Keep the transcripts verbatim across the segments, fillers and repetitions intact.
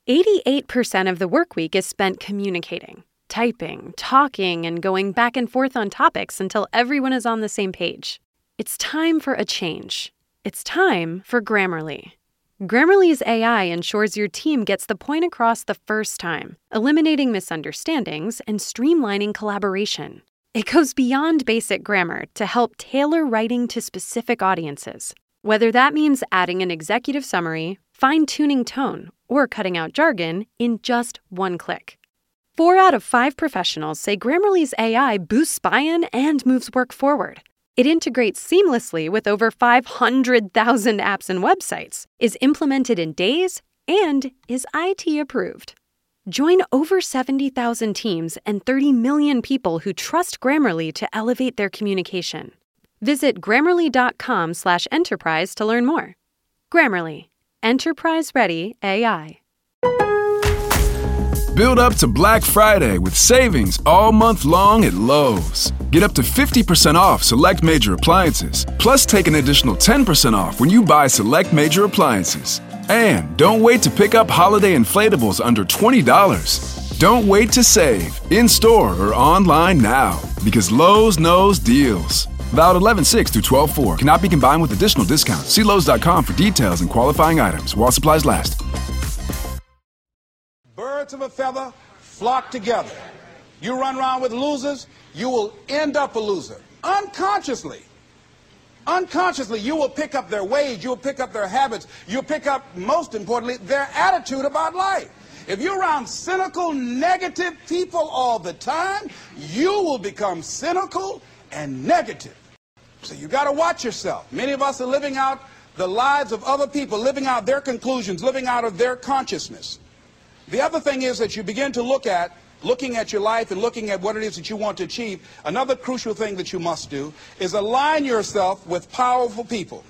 eighty-eight percent of the work week is spent communicating, typing, talking, and going back and forth on topics until everyone is on the same page. It's time for a change. It's time for Grammarly. Grammarly's A I ensures your team gets the point across the first time, eliminating misunderstandings and streamlining collaboration. It goes beyond basic grammar to help tailor writing to specific audiences, whether that means adding an executive summary, fine-tuning tone, or cutting out jargon in just one click. Four out of five professionals say Grammarly's A I boosts buy-in and moves work forward. It integrates seamlessly with over five hundred thousand apps and websites, is implemented in days, and is I T approved. Join over seventy thousand teams and thirty million people who trust Grammarly to elevate their communication. Visit grammarly.com slash enterprise to learn more. Grammarly. Enterprise-ready A I. Build up to Black Friday with savings all month long at Lowe's. Get up to fifty percent off select major appliances, plus take an additional ten percent off when you buy select major appliances. And don't wait to pick up holiday inflatables under twenty dollars. Don't wait to save, in-store or online now, because Lowe's knows deals. Valid eleven six through twelve four. Cannot be combined with additional discounts. See Lowe's dot com for details and qualifying items while supplies last. Birds of a feather flock together. You run around with losers, you will end up a loser. Unconsciously. Unconsciously, you will pick up their ways, you will pick up their habits, you'll pick up, most importantly, their attitude about life. If you're around cynical, negative people all the time, you will become cynical and negative. So you got to watch yourself. Many of us are living out the lives of other people, living out their conclusions, living out of their consciousness. The other thing is that you begin to look at, looking at your life and looking at what it is that you want to achieve, another crucial thing that you must do is align yourself with powerful people.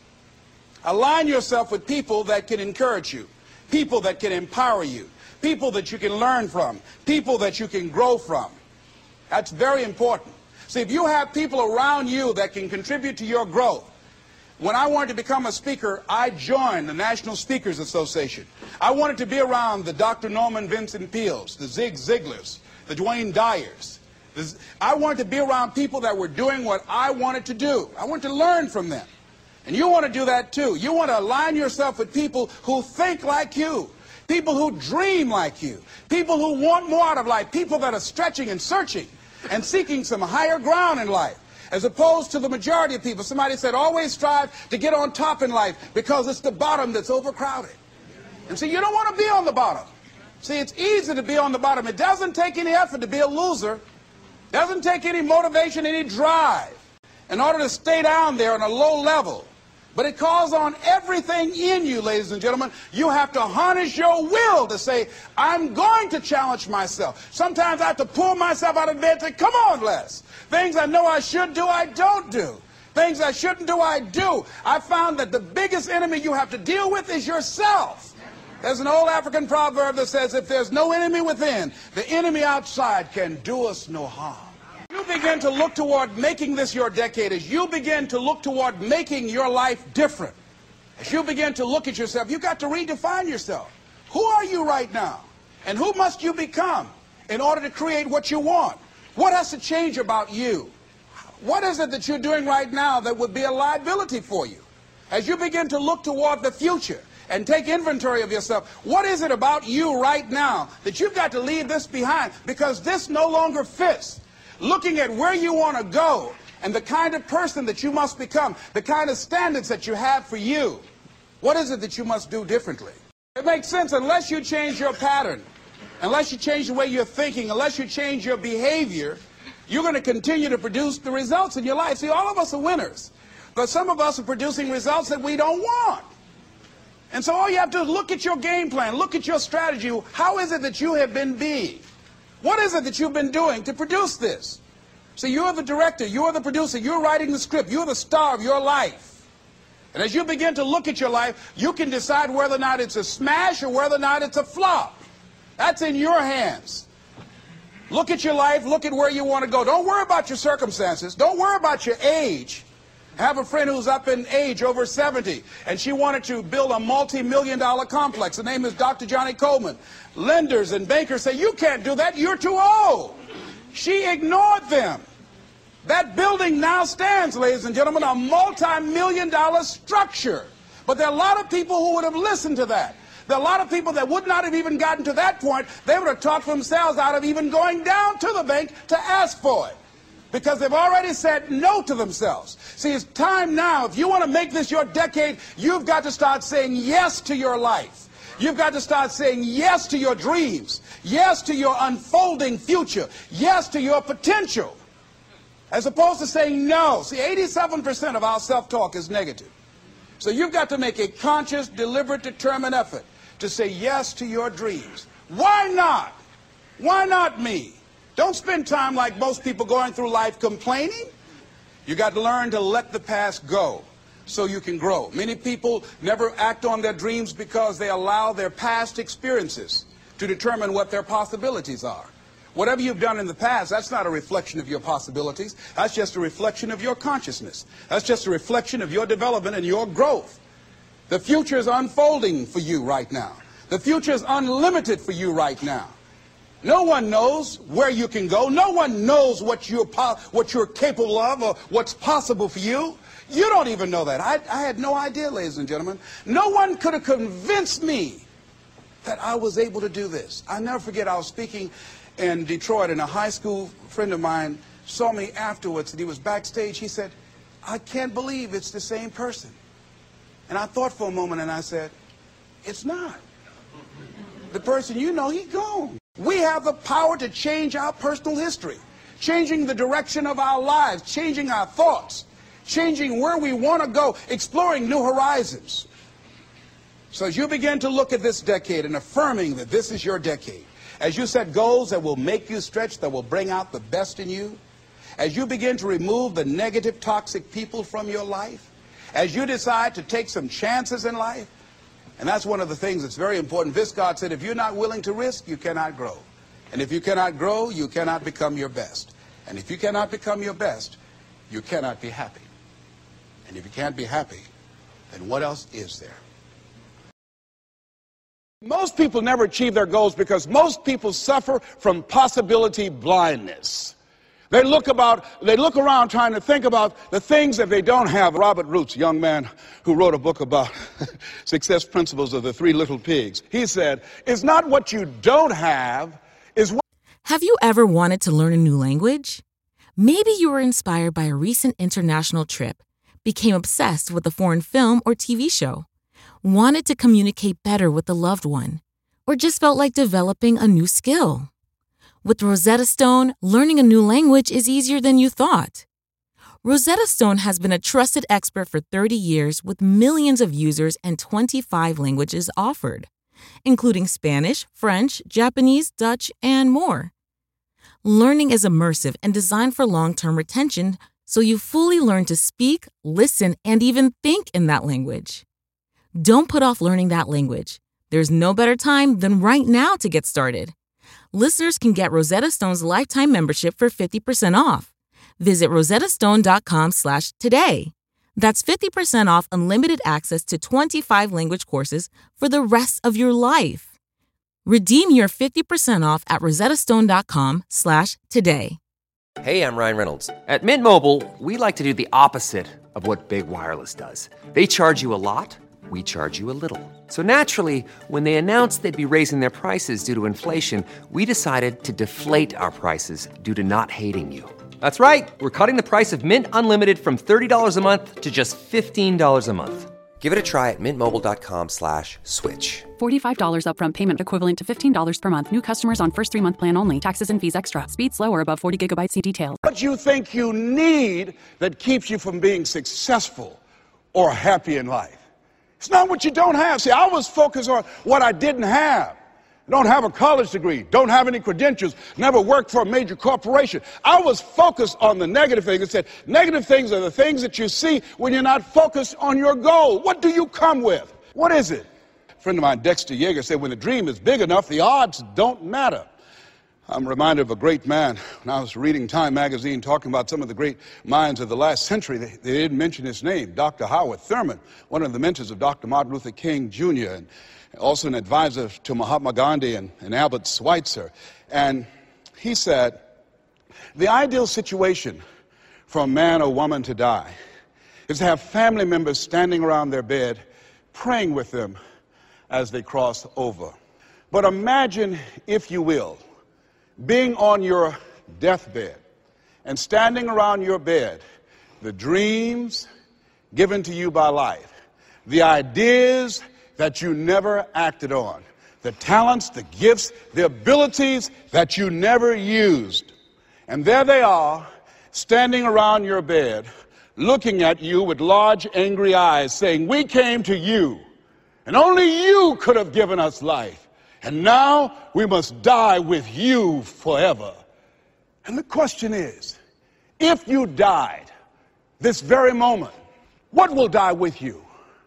Align yourself with people that can encourage you, people that can empower you, people that you can learn from, people that you can grow from. That's very important. See, if you have people around you that can contribute to your growth. When I wanted to become a speaker, I joined the National Speakers Association. I wanted to be around the Doctor Norman Vincent Peales, the Zig Ziglars, the Dwayne Dyers. The, I wanted to be around people that were doing what I wanted to do. I wanted to learn from them. And you want to do that too. You want to align yourself with people who think like you, people who dream like you, people who want more out of life, people that are stretching and searching and seeking some higher ground in life. As opposed to the majority of people. Somebody said, always strive to get on top in life because it's the bottom that's overcrowded. And so you don't want to be on the bottom. See, it's easy to be on the bottom. It doesn't take any effort to be a loser. It doesn't take any motivation, any drive in order to stay down there on a low level. But it calls on everything in you, ladies and gentlemen. You have to harness your will to say, I'm going to challenge myself. Sometimes I have to pull myself out of bed and say, come on, Les. Things I know I should do, I don't do. Things I shouldn't do, I do. I found that the biggest enemy you have to deal with is yourself. There's an old African proverb that says, if there's no enemy within, the enemy outside can do us no harm. You begin to look toward making this your decade, as you begin to look toward making your life different, as you begin to look at yourself, you've got to redefine yourself. Who are you right now? And who must you become in order to create what you want? What has to change about you? What is it that you're doing right now that would be a liability for you? As you begin to look toward the future and take inventory of yourself, what is it about you right now that you've got to leave this behind because this no longer fits? Looking at where you want to go and the kind of person that you must become, the kind of standards that you have for you, what is it that you must do differently? It makes sense unless you change your pattern. Unless you change the way you're thinking, unless you change your behavior, you're going to continue to produce the results in your life. See, all of us are winners, but some of us are producing results that we don't want. And so all you have to do is look at your game plan, look at your strategy. How is it that you have been being? What is it that you've been doing to produce this? So you're the director, you're the producer, you're writing the script, you're the star of your life. And as you begin to look at your life, you can decide whether or not it's a smash or whether or not it's a flop. That's in your hands. Look at your life, look at where you want to go. Don't worry about your circumstances. Don't worry about your age. I have a friend who's up in age, over seventy, and she wanted to build a multi-million dollar complex. The name is Doctor Johnny Coleman. Lenders and bankers say, you can't do that, you're too old. She ignored them. That building now stands, ladies and gentlemen, a multi-million dollar structure. But there are a lot of people who would have listened to that. There are a lot of people that would not have even gotten to that point. They would have talked themselves out of even going down to the bank to ask for it, because they've already said no to themselves. See, it's time now. If you want to make this your decade, you've got to start saying yes to your life. You've got to start saying yes to your dreams, yes to your unfolding future, yes to your potential, as opposed to saying no. See, eighty-seven percent of our self-talk is negative. So you've got to make a conscious, deliberate, determined effort to say yes to your dreams. Why not? Why not me? Don't spend time like most people going through life complaining. You got to learn to let the past go so you can grow. Many people never act on their dreams because they allow their past experiences to determine what their possibilities are. Whatever you've done in the past, that's not a reflection of your possibilities. That's just a reflection of your consciousness. That's just a reflection of your development and your growth. The future is unfolding for you right now. The future is unlimited for you right now. No one knows where you can go. No one knows what you're, what you're capable of or what's possible for you. You don't even know that. I, I had no idea, ladies and gentlemen. No one could have convinced me that I was able to do this. I'll never forget, I was speaking in Detroit, and a high school friend of mine saw me afterwards, and he was backstage. He said, I can't believe it's the same person. And I thought for a moment, and I said, it's not. The person you know, he's gone. We have the power to change our personal history, changing the direction of our lives, changing our thoughts, changing where we want to go, exploring new horizons. So as you begin to look at this decade and affirming that this is your decade, as you set goals that will make you stretch, that will bring out the best in you, as you begin to remove the negative, toxic people from your life, as you decide to take some chances in life, and that's one of the things that's very important. Viscard said, if you're not willing to risk, you cannot grow. And if you cannot grow, you cannot become your best. And if you cannot become your best, you cannot be happy. And if you can't be happy, then what else is there? Most people never achieve their goals because most people suffer from possibility blindness. They look about, they look around trying to think about the things that they don't have. Robert Roots, a young man who wrote a book about success principles of the three little pigs, he said, it's not what you don't have, is what... Have you ever wanted to learn a new language? Maybe you were inspired by a recent international trip, became obsessed with a foreign film or T V show, wanted to communicate better with a loved one, or just felt like developing a new skill. With Rosetta Stone, learning a new language is easier than you thought. Rosetta Stone has been a trusted expert for thirty years with millions of users and twenty-five languages offered, including Spanish, French, Japanese, Dutch, and more. Learning is immersive and designed for long-term retention, so you fully learn to speak, listen, and even think in that language. Don't put off learning that language. There's no better time than right now to get started. Listeners can get Rosetta Stone's lifetime membership for fifty percent off. Visit rosettastone.com slash today. That's fifty percent off unlimited access to twenty-five language courses for the rest of your life. Redeem your fifty percent off at rosettastone.com slash today. Hey, I'm Ryan Reynolds. At Mint Mobile, we like to do the opposite of what Big Wireless does. They charge you a lot. We charge you a little. So naturally, when they announced they'd be raising their prices due to inflation, we decided to deflate our prices due to not hating you. That's right. We're cutting the price of Mint Unlimited from thirty dollars a month to just fifteen dollars a month. Give it a try at mintmobile.com slash switch. forty-five dollars upfront payment equivalent to fifteen dollars per month. New customers on first three-month plan only. Taxes and fees extra. Speed slower above forty gigabytes. See details. What you think you need that keeps you from being successful or happy in life. It's not what you don't have. See, I was focused on what I didn't have. Don't have a college degree, don't have any credentials, never worked for a major corporation. I was focused on the negative things. It said, negative things are the things that you see when you're not focused on your goal. What do you come with? What is it? A friend of mine, Dexter Yeager, said, when the dream is big enough, the odds don't matter. I'm reminded of a great man. When I was reading Time magazine talking about some of the great minds of the last century, they, they didn't mention his name, Doctor Howard Thurman, one of the mentors of Doctor Martin Luther King, Junior, and also an advisor to Mahatma Gandhi and, and Albert Schweitzer. And he said, the ideal situation for a man or woman to die is to have family members standing around their bed praying with them as they cross over. But imagine, if you will, being on your deathbed and standing around your bed, the dreams given to you by life, the ideas that you never acted on, the talents, the gifts, the abilities that you never used. And there they are, standing around your bed, looking at you with large, angry eyes, saying, we came to you, and only you could have given us life. And now we must die with you forever. And the question is, if you died this very moment, what will die with you?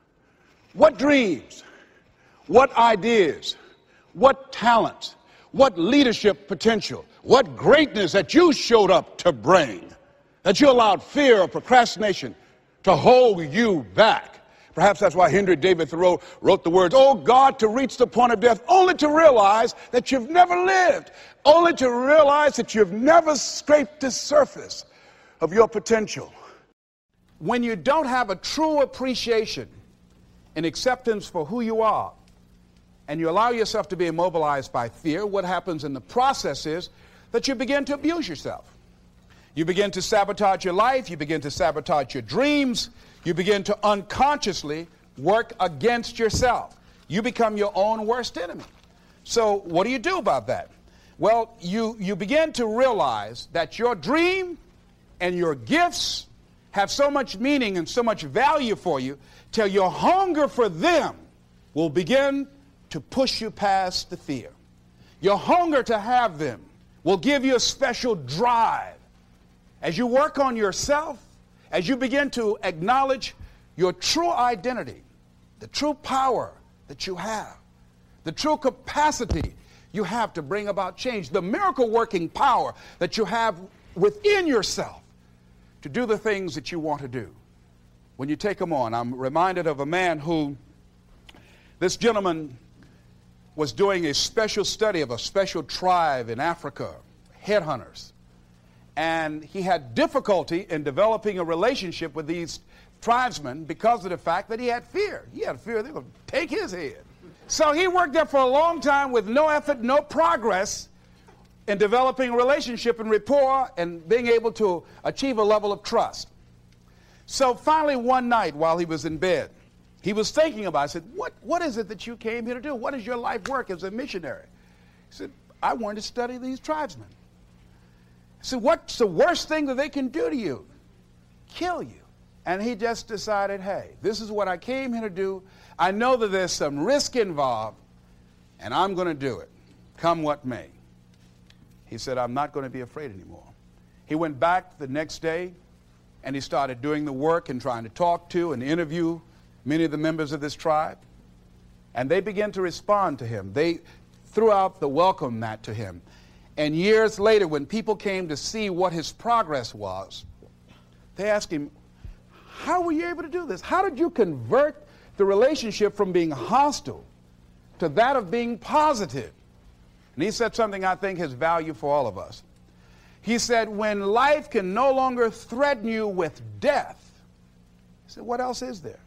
What dreams? What ideas? What talents? What leadership potential? What greatness that you showed up to bring, that you allowed fear or procrastination to hold you back? Perhaps that's why Henry David Thoreau wrote the words, oh God, to reach the point of death, only to realize that you've never lived, only to realize that you've never scraped the surface of your potential. When you don't have a true appreciation and acceptance for who you are, and you allow yourself to be immobilized by fear, what happens in the process is that you begin to abuse yourself. You begin to sabotage your life, you begin to sabotage your dreams, you begin to unconsciously work against yourself. You become your own worst enemy. So what do you do about that? Well, you, you begin to realize that your dream and your gifts have so much meaning and so much value for you till your hunger for them will begin to push you past the fear. Your hunger to have them will give you a special drive. As you work on yourself, as you begin to acknowledge your true identity, the true power that you have, the true capacity you have to bring about change, the miracle-working power that you have within yourself to do the things that you want to do. When you take them on, I'm reminded of a man who, this gentleman was doing a special study of a special tribe in Africa, headhunters. And he had difficulty in developing a relationship with these tribesmen because of the fact that he had fear. He had fear they were going to take his head. So he worked there for a long time with no effort, no progress in developing a relationship and rapport and being able to achieve a level of trust. So finally one night while he was in bed, he was thinking about it. I said, what, what is it that you came here to do? What is your life work as a missionary? He said, I wanted to study these tribesmen. I said, what's the worst thing that they can do to you? Kill you. And he just decided, hey, this is what I came here to do. I know that there's some risk involved, and I'm going to do it, come what may. He said, I'm not going to be afraid anymore. He went back the next day, and he started doing the work and trying to talk to and interview many of the members of this tribe. And they began to respond to him. They threw out the welcome mat to him. And years later, when people came to see what his progress was, they asked him, how were you able to do this? How did you convert the relationship from being hostile to that of being positive? And he said something I think has value for all of us. He said, when life can no longer threaten you with death, he said, what else is there?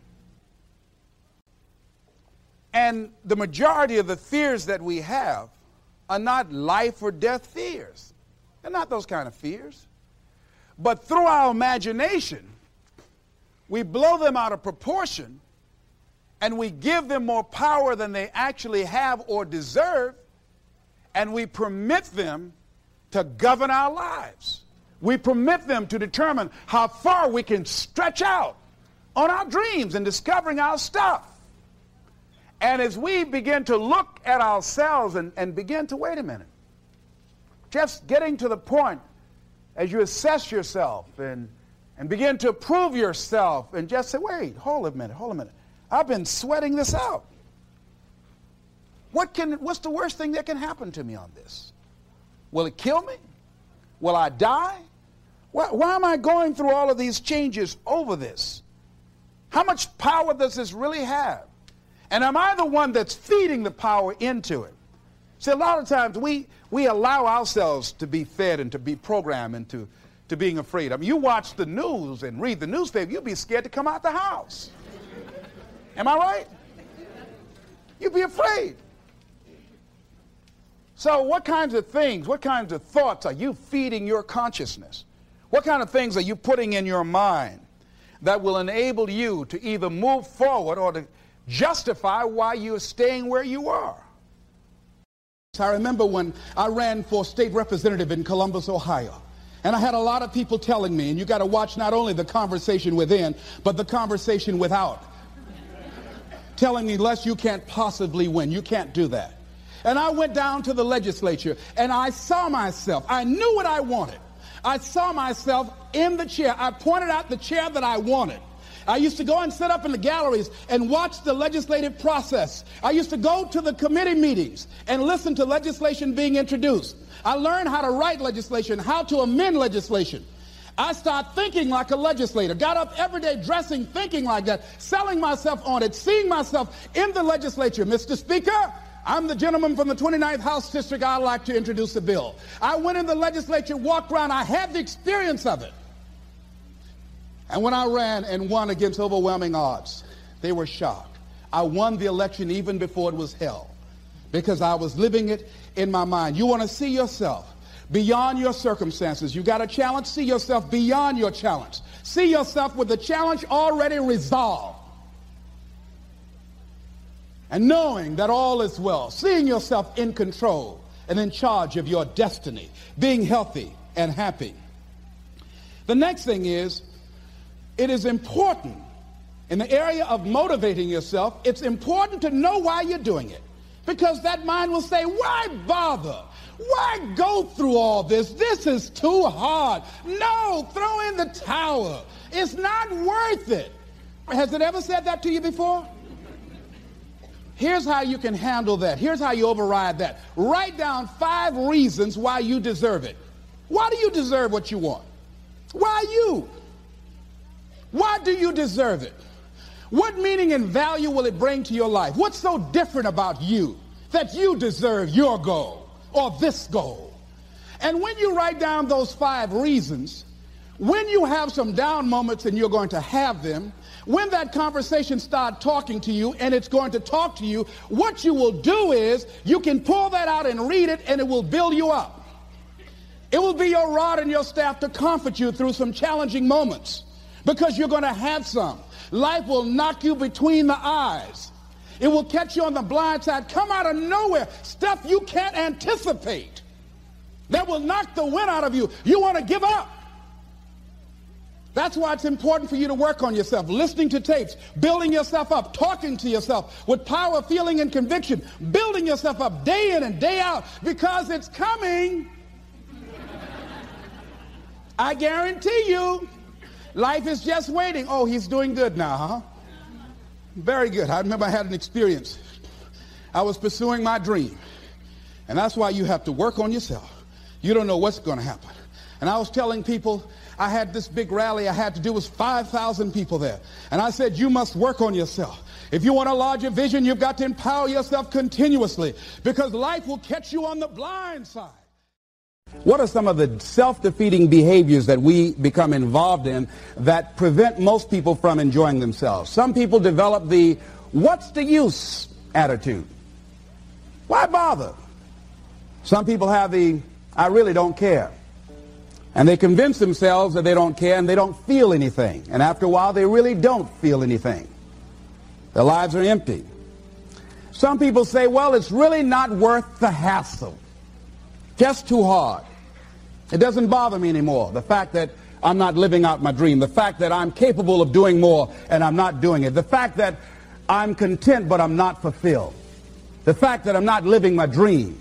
And the majority of the fears that we have are not life or death fears. They're not those kind of fears. But through our imagination, we blow them out of proportion and we give them more power than they actually have or deserve, and we permit them to govern our lives. We permit them to determine how far we can stretch out on our dreams and discovering our stuff. And as we begin to look at ourselves and, and begin to, wait a minute, just getting to the point as you assess yourself and, and begin to prove yourself and just say, wait, hold a minute, hold a minute. I've been sweating this out. What can, what's the worst thing that can happen to me on this? Will it kill me? Will I die? Why, why am I going through all of these changes over this? How much power does this really have? And am I the one that's feeding the power into it? See, a lot of times we, we allow ourselves to be fed and to be programmed into to being afraid. I mean, you watch the news and read the newspaper, you'll be scared to come out the house. Am I right? You'd be afraid. So what kinds of things, what kinds of thoughts are you feeding your consciousness? What kind of things are you putting in your mind that will enable you to either move forward or to justify why you're staying where you are? I remember when I ran for state representative in Columbus, Ohio. And I had a lot of people telling me, and you got to watch not only the conversation within, but the conversation without. Telling me, Les, you can't possibly win. You can't do that. And I went down to the legislature, and I saw myself. I knew what I wanted. I saw myself in the chair. I pointed out the chair that I wanted. I used to go and sit up in the galleries and watch the legislative process. I used to go to the committee meetings and listen to legislation being introduced. I learned how to write legislation, how to amend legislation. I started thinking like a legislator, got up every day dressing, thinking like that, selling myself on it, seeing myself in the legislature. Mister Speaker, I'm the gentleman from the twenty-ninth House District. I'd like to introduce a bill. I went in the legislature, walked around. I had the experience of it. And when I ran and won against overwhelming odds, they were shocked. I won the election even before it was held because I was living it in my mind. You want to see yourself beyond your circumstances. You got a challenge, see yourself beyond your challenge. See yourself with the challenge already resolved. And knowing that all is well, seeing yourself in control and in charge of your destiny, being healthy and happy. The next thing is, it is important in the area of motivating yourself, it's important to know why you're doing it. Because that mind will say, why bother? Why go through all this? This is too hard. No, throw in the towel. It's not worth it. Has it ever said that to you before? Here's how you can handle that. Here's how you override that. Write down five reasons why you deserve it. Why do you deserve what you want? Why you? Why do you deserve it? What meaning and value will it bring to your life? What's so different about you that you deserve your goal or this goal? And when you write down those five reasons, when you have some down moments, and you're going to have them, when that conversation starts talking to you and it's going to talk to you, what you will do is you can pull that out and read it, and it will build you up. It will be your rod and your staff to comfort you through some challenging moments, because you're going to have some. Life will knock you between the eyes. It will catch you on the blind side, come out of nowhere, stuff you can't anticipate that will knock the wind out of you. You want to give up. That's why it's important for you to work on yourself, listening to tapes, building yourself up, talking to yourself with power, feeling, and conviction, building yourself up day in and day out, because it's coming. I guarantee you. Life is just waiting. Oh, he's doing good now, huh? Very good. I remember I had an experience. I was pursuing my dream. And that's why you have to work on yourself. You don't know what's going to happen. And I was telling people, I had this big rally I had to do with five thousand people there. And I said, you must work on yourself. If you want a larger vision, you've got to empower yourself continuously, because life will catch you on the blind side. What are some of the self-defeating behaviors that we become involved in that prevent most people from enjoying themselves? Some people develop the what's the use attitude. Why bother? Some people have the I really don't care. And they convince themselves that they don't care and they don't feel anything. And after a while, they really don't feel anything. Their lives are empty. Some people say, well, it's really not worth the hassle. Just too hard. It doesn't bother me anymore. The fact that I'm not living out my dream. The fact that I'm capable of doing more and I'm not doing it. The fact that I'm content but I'm not fulfilled. The fact that I'm not living my dream.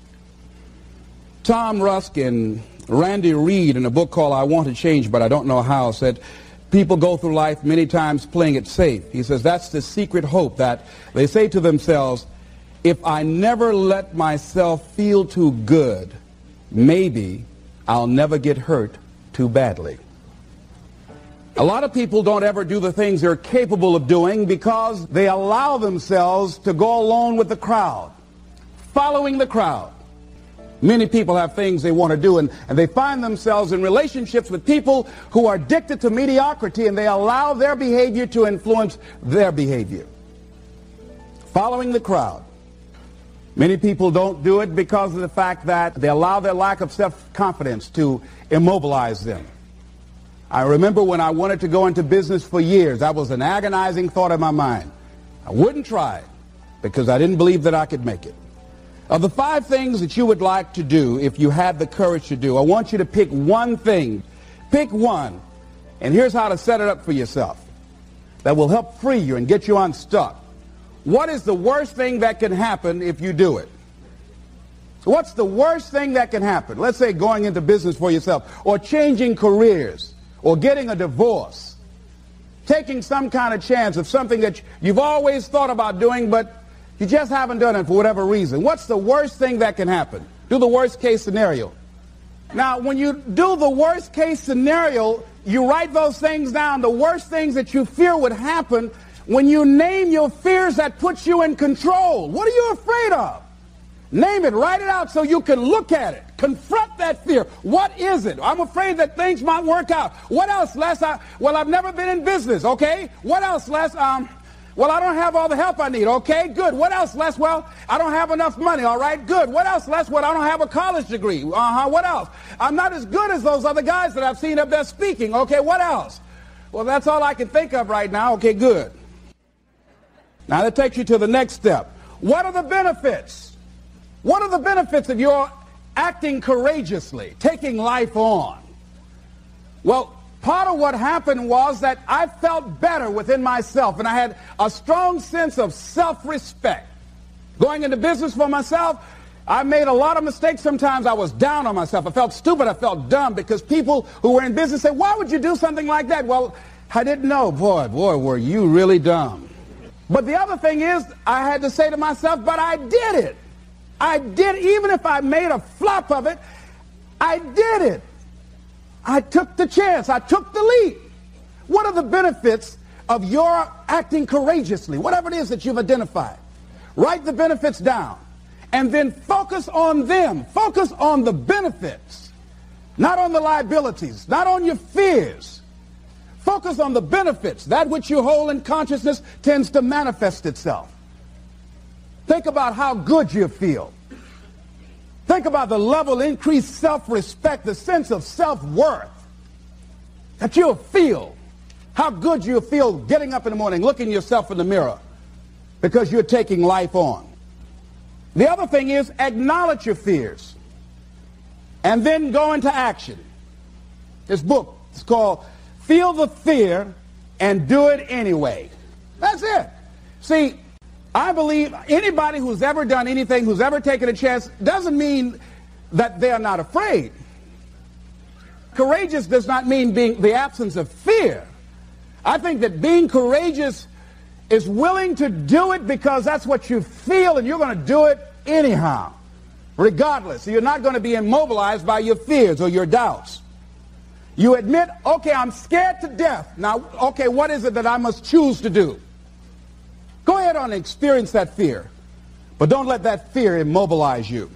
Tom Rusk and Randy Reed, in a book called I Want to Change But I Don't Know How, said people go through life many times playing it safe. He says that's the secret hope, that they say to themselves, if I never let myself feel too good, maybe I'll never get hurt too badly. A lot of people don't ever do the things they're capable of doing because they allow themselves to go along with the crowd, following the crowd. Many people have things they want to do, and, and they find themselves in relationships with people who are addicted to mediocrity, and they allow their behavior to influence their behavior. Following the crowd. Many people don't do it because of the fact that they allow their lack of self-confidence to immobilize them. I remember when I wanted to go into business for years, that was an agonizing thought in my mind. I wouldn't try it because I didn't believe that I could make it. Of the five things that you would like to do if you had the courage to do, I want you to pick one thing. Pick one, and here's how to set it up for yourself that will help free you and get you unstuck. What is the worst thing that can happen if you do it? What's the worst thing that can happen? Let's say going into business for yourself, or changing careers, or getting a divorce, taking some kind of chance of something that you've always thought about doing, but you just haven't done it for whatever reason. What's the worst thing that can happen? Do the worst case scenario. Now, when you do the worst case scenario, you write those things down, the worst things that you fear would happen. When you name your fears, that puts you in control. What are you afraid of? Name it, write it out so you can look at it. Confront that fear. What is it? I'm afraid that things might work out. What else, Les? I, well, I've never been in business, okay? What else, Les? Um, well, I don't have all the help I need, okay? Good. What else, Les? Well, I don't have enough money, all right? Good. What else, Les? Well, I don't have a college degree. Uh-huh. What else? I'm not as good as those other guys that I've seen up there speaking, okay? What else? Well, that's all I can think of right now. Okay, good. Now, that takes you to the next step. What are the benefits? What are the benefits of your acting courageously, taking life on? Well, part of what happened was that I felt better within myself, and I had a strong sense of self-respect. Going into business for myself, I made a lot of mistakes. Sometimes I was down on myself. I felt stupid. I felt dumb because people who were in business said, why would you do something like that? Well, I didn't know. Boy, boy, were you really dumb. But the other thing is, I had to say to myself, but I did it. I did, even if I made a flop of it, I did it. I took the chance. I took the leap. What are the benefits of your acting courageously? Whatever it is that you've identified. Write the benefits down. And then focus on them. Focus on the benefits. Not on the liabilities. Not on your fears. Focus on the benefits. That which you hold in consciousness tends to manifest itself. Think about how good you feel. Think about the level of increased self-respect, the sense of self-worth that you'll feel. How good you'll feel getting up in the morning, looking yourself in the mirror because you're taking life on. The other thing is acknowledge your fears and then go into action. This book is called Feel the Fear and Do It Anyway. That's it. See, I believe anybody who's ever done anything, who's ever taken a chance, doesn't mean that they're not afraid. Courageous does not mean being the absence of fear. I think that being courageous is willing to do it because that's what you feel, and you're going to do it anyhow, regardless. You're not going to be immobilized by your fears or your doubts. You admit, okay, I'm scared to death. Now, okay, what is it that I must choose to do? Go ahead and experience that fear, but don't let that fear immobilize you.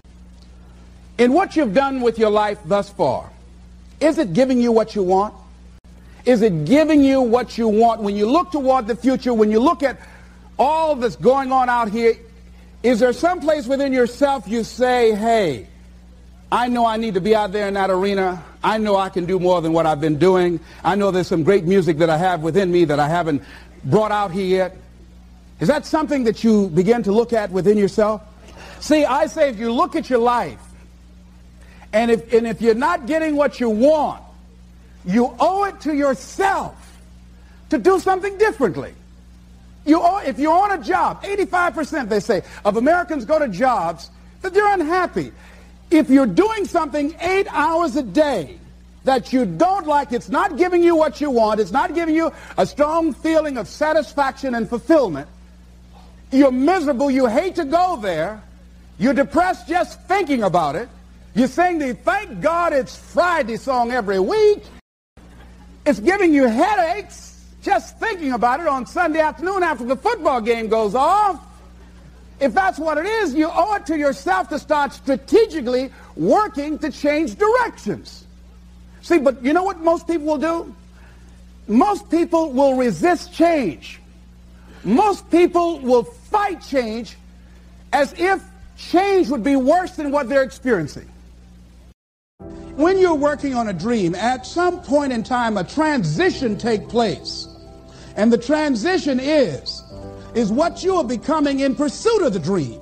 In what you've done with your life thus far, is it giving you what you want? Is it giving you what you want? When you look toward the future, when you look at all that's going on out here, is there some place within yourself you say, hey, I know I need to be out there in that arena. I know I can do more than what I've been doing. I know there's some great music that I have within me that I haven't brought out here yet. Is that something that you begin to look at within yourself? See, I say if you look at your life, and if, and if you're not getting what you want, you owe it to yourself to do something differently. You owe, if you're on a job, eighty-five percent, they say, of Americans go to jobs that they're unhappy. If you're doing something eight hours a day that you don't like, it's not giving you what you want, it's not giving you a strong feeling of satisfaction and fulfillment, you're miserable, you hate to go there, you're depressed just thinking about it, You sing the Thank God It's Friday song every week. It's giving you headaches just thinking about it on Sunday afternoon after the football game goes off. If that's what it is, you owe it to yourself to start strategically working to change directions. See, but you know what most people will do? Most people will resist change. Most people will fight change as if change would be worse than what they're experiencing. When you're working on a dream, at some point in time, a transition takes place. And the transition is, is what you are becoming in pursuit of the dream.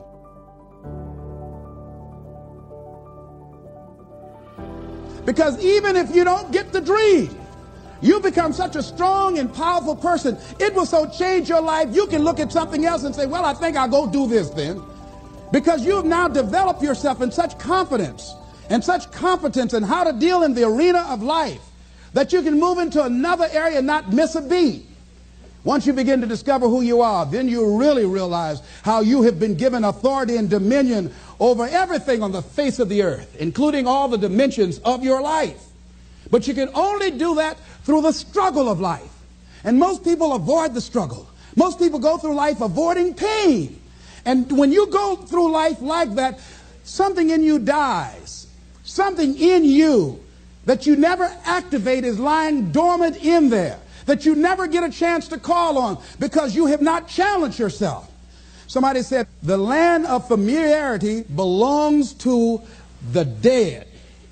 Because even if you don't get the dream, you become such a strong and powerful person, it will so change your life, you can look at something else and say, well, I think I'll go do this then. Because you have now developed yourself in such confidence and such competence in how to deal in the arena of life that you can move into another area and not miss a beat. Once you begin to discover who you are, then you really realize how you have been given authority and dominion over everything on the face of the earth, including all the dimensions of your life. But you can only do that through the struggle of life. And most people avoid the struggle. Most people go through life avoiding pain. And when you go through life like that, something in you dies. Something in you that you never activate is lying dormant in there, that you never get a chance to call on because you have not challenged yourself. Somebody said, the land of familiarity belongs to the dead.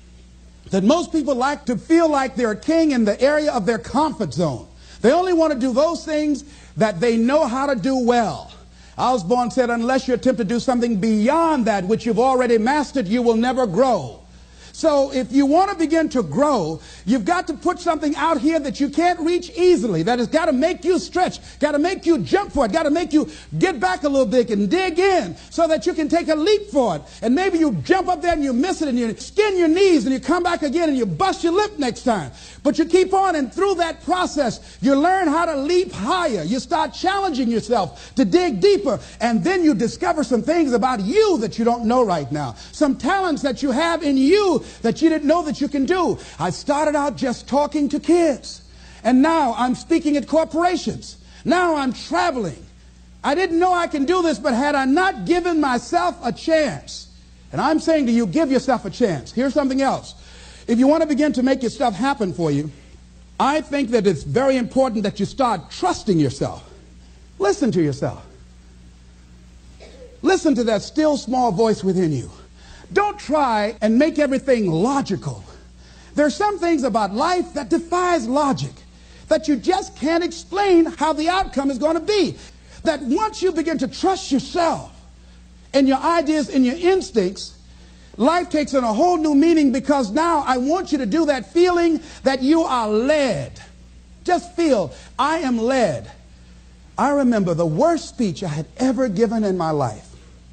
That most people like to feel like they're a king in the area of their comfort zone. They only want to do those things that they know how to do well. Osborne said, unless you attempt to do something beyond that which you've already mastered, you will never grow. So if you want to begin to grow, you've got to put something out here that you can't reach easily, that has got to make you stretch, got to make you jump for it, got to make you get back a little bit and dig in so that you can take a leap for it. And maybe you jump up there and you miss it and you skin your knees and you come back again and you bust your lip next time. But you keep on, and through that process, you learn how to leap higher. You start challenging yourself to dig deeper, and then you discover some things about you that you don't know right now. Some talents that you have in you that you didn't know that you can do. I started out just talking to kids, and now I'm speaking at corporations. Now I'm traveling. I didn't know I can do this, but had I not given myself a chance, and I'm saying to you, give yourself a chance. Here's something else. If you want to begin to make your stuff happen for you, I think that it's very important that you start trusting yourself. Listen to yourself. Listen to that still small voice within you. Don't try and make everything logical. There are some things about life that defies logic, that you just can't explain how the outcome is going to be. That once you begin to trust yourself and your ideas and your instincts, life takes on a whole new meaning, because now I want you to do that feeling that you are led. Just feel, I am led. I remember the worst speech I had ever given in my life.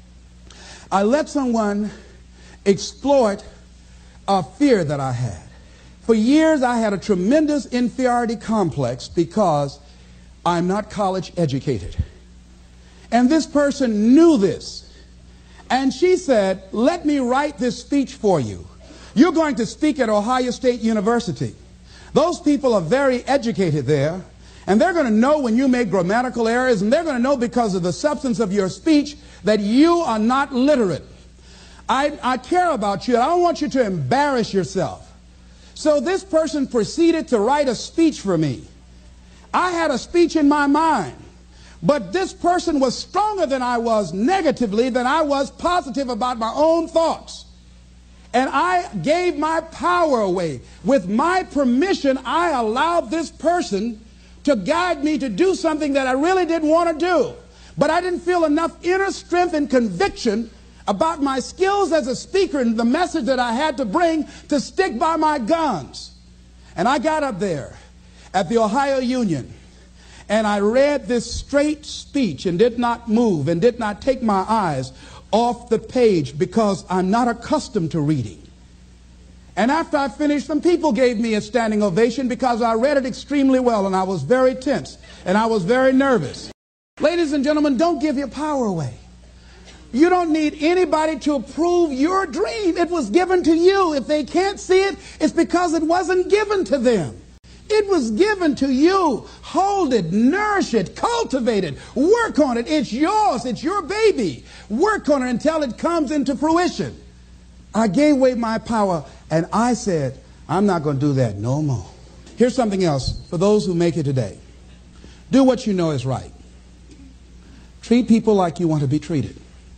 I let someone exploit a fear that I had. For years I had a tremendous inferiority complex because I'm not college educated. And this person knew this. And she said, let me write this speech for you. You're going to speak at Ohio State University. Those people are very educated there, and they're going to know when you make grammatical errors, and they're going to know because of the substance of your speech that you are not literate. I, I care about you. I don't want you to embarrass yourself. So this person proceeded to write a speech for me. I had a speech in my mind. But this person was stronger than I was negatively than I was positive about my own thoughts. And I gave my power away. With my permission, I allowed this person to guide me to do something that I really didn't want to do. But I didn't feel enough inner strength and conviction about my skills as a speaker and the message that I had to bring to stick by my guns. And I got up there at the Ohio Union, and I read this straight speech and did not move and did not take my eyes off the page because I'm not accustomed to reading. And after I finished, some people gave me a standing ovation because I read it extremely well, and I was very tense and I was very nervous. Ladies and gentlemen, don't give your power away. You don't need anybody to approve your dream. It was given to you. If they can't see it, it's because it wasn't given to them. It was given to you. Hold it, nourish it, cultivate it, work on it. It's yours. It's your baby. Work on it until it comes into fruition. I gave away my power, and I said, I'm not going to do that no more. Here's something else for those who make it today. Do what you know is right. Treat people like you want to be treated.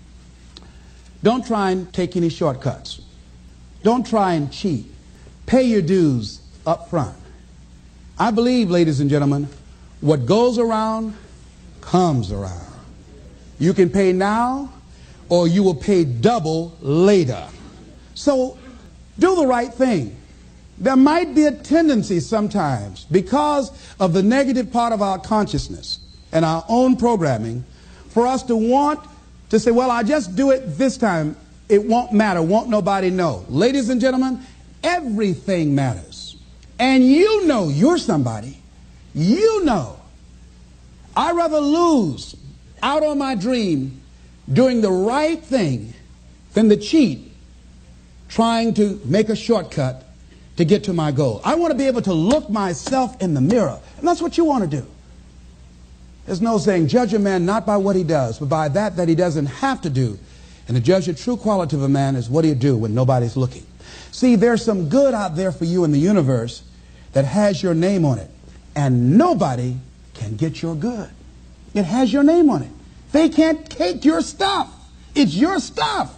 Don't try and take any shortcuts. Don't try and cheat. Pay your dues up front. I believe, ladies and gentlemen, what goes around comes around. You can pay now, or you will pay double later. So do the right thing. There might be a tendency sometimes, because of the negative part of our consciousness and our own programming, for us to want to say, well, I'll just do it this time. It won't matter. Won't nobody know. Ladies and gentlemen, everything matters. And you know you're somebody. You know. I'd rather lose out on my dream doing the right thing than to cheat trying to make a shortcut to get to my goal. I want to be able to look myself in the mirror. And that's what you want to do. There's no saying, judge a man not by what he does, but by that that he doesn't have to do. And to judge the true quality of a man is what do you do when nobody's looking. See, there's some good out there for you in the universe that has your name on it. And nobody can get your good. It has your name on it. They can't take your stuff. It's your stuff.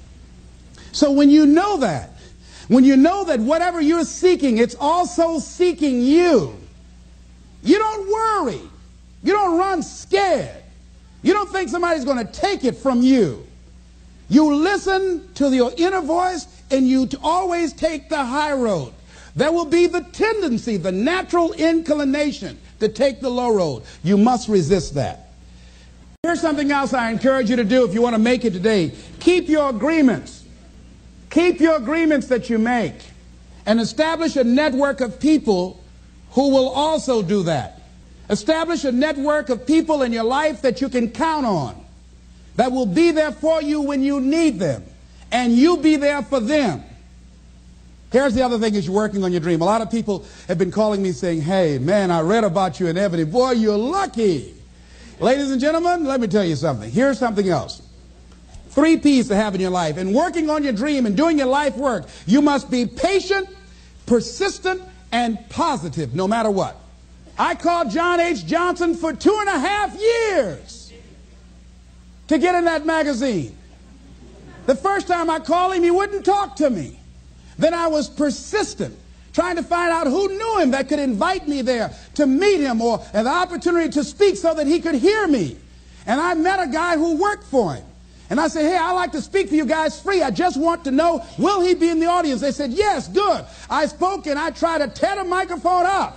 So when you know that, when you know that whatever you're seeking, it's also seeking you, you don't worry. You don't run scared. You don't think somebody's going to take it from you. You listen to your inner voice, and you always take the high road. There will be the tendency, the natural inclination to take the low road. You must resist that. Here's something else I encourage you to do if you want to make it today. Keep your agreements. Keep your agreements that you make, and establish a network of people who will also do that. Establish a network of people in your life that you can count on, that will be there for you when you need them, and you be there for them. Here's the other thing as you're working on your dream. A lot of people have been calling me saying, hey, man, I read about you in Ebony. Boy, you're lucky. Ladies and gentlemen, let me tell you something. Here's something else. Three P's to have in your life. In working on your dream and doing your life work, you must be patient, persistent, and positive, no matter what. I called John H. Johnson for two and a half years to get in that magazine. The first time I called him, he wouldn't talk to me. Then I was persistent, trying to find out who knew him that could invite me there to meet him, or an opportunity to speak so that he could hear me. And I met a guy who worked for him. And I said, hey, I'd like to speak for you guys free. I just want to know, will he be in the audience? They said, yes, good. I spoke, and I tried to tear the microphone up.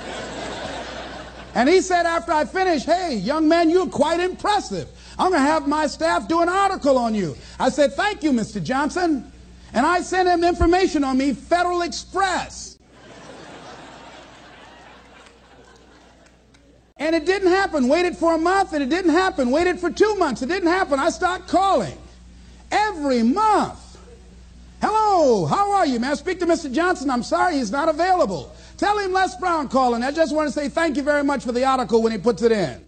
And he said after I finished, hey, young man, you're quite impressive. I'm going to have my staff do an article on you. I said, thank you, Mister Johnson. And I sent him information on me, Federal Express. And it didn't happen. Waited for a month, and it didn't happen. Waited for two months. It didn't happen. I started calling every month. Hello, how are you? May I speak to Mister Johnson? I'm sorry, he's not available. Tell him Les Brown calling. I just want to say thank you very much for the article when he puts it in.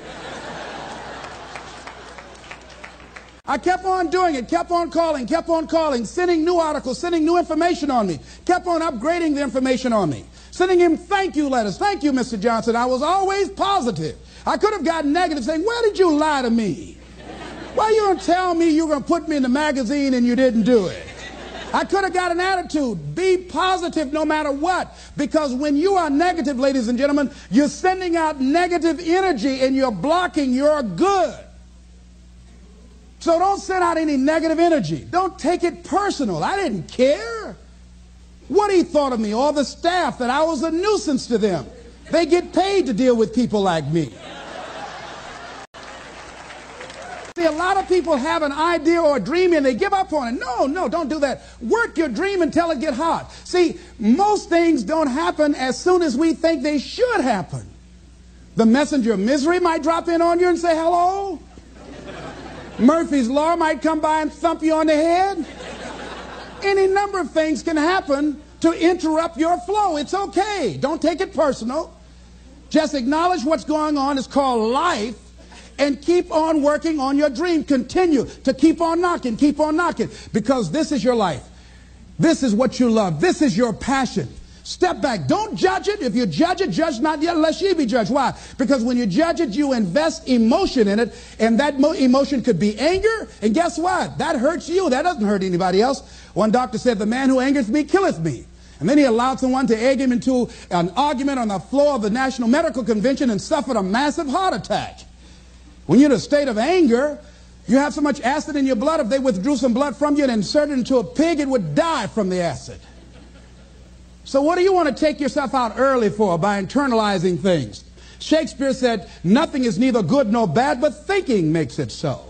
I kept on doing it, kept on calling, kept on calling, sending new articles, sending new information on me, kept on upgrading the information on me, sending him thank you letters. Thank you, Mister Johnson. I was always positive. I could have gotten negative, saying, where did you lie to me? Why you going to tell me you were going to put me in the magazine and you didn't do it? I could have got an attitude. Be positive no matter what. Because when you are negative, ladies and gentlemen, you're sending out negative energy and you're blocking your good. So don't send out any negative energy. Don't take it personal. I didn't care what he thought of me, or the staff, that I was a nuisance to them. They get paid to deal with people like me. See, a lot of people have an idea or a dream and they give up on it. No, no, don't do that. Work your dream until it gets hot. See, most things don't happen as soon as we think they should happen. The messenger of misery might drop in on you and say hello. Murphy's Law might come by and thump you on the head. Any number of things can happen to interrupt your flow. It's okay. Don't take it personal. Just acknowledge what's going on. It's called life. And keep on working on your dream. Continue to keep on knocking, keep on knocking. Because this is your life. This is what you love. This is your passion. Step back. Don't judge it. If you judge it, judge not yet, lest ye be judged. Why? Because when you judge it, you invest emotion in it, and that mo- emotion could be anger, and guess what? That hurts you. That doesn't hurt anybody else. One doctor said, the man who angereth me killeth me. And then he allowed someone to egg him into an argument on the floor of the National Medical Convention and suffered a massive heart attack. When you're in a state of anger, you have so much acid in your blood, if they withdrew some blood from you and inserted it into a pig, it would die from the acid. So what do you want to take yourself out early for by internalizing things? Shakespeare said, nothing is neither good nor bad, but thinking makes it so.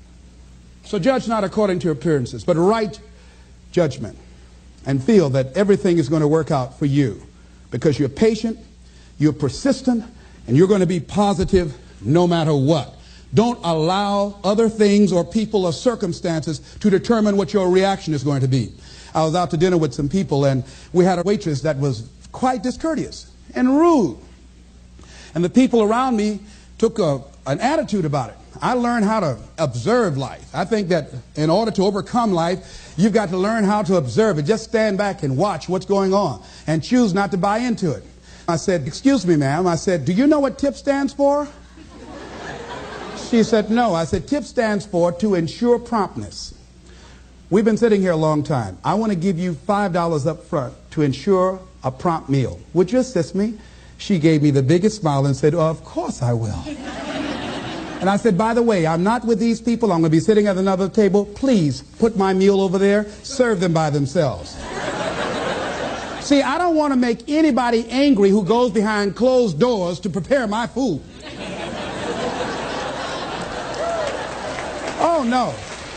So judge not according to appearances, but right judgment, and feel that everything is going to work out for you because you're patient, you're persistent, and you're going to be positive no matter what. Don't allow other things or people or circumstances to determine what your reaction is going to be. I was out to dinner with some people, and we had a waitress that was quite discourteous and rude. And the people around me took a, an attitude about it. I learned how to observe life. I think that in order to overcome life, you've got to learn how to observe it. Just stand back and watch what's going on and choose not to buy into it. I said, excuse me, ma'am. I said, do you know what TIP stands for? She said, no. I said, TIP stands for to ensure promptness. We've been sitting here a long time. I want to give you five dollars up front to ensure a prompt meal. Would you assist me? She gave me the biggest smile and said, oh, of course I will. And I said, by the way, I'm not with these people. I'm going to be sitting at another table. Please put my meal over there. Serve them by themselves. See, I don't want to make anybody angry who goes behind closed doors to prepare my food. Oh, no.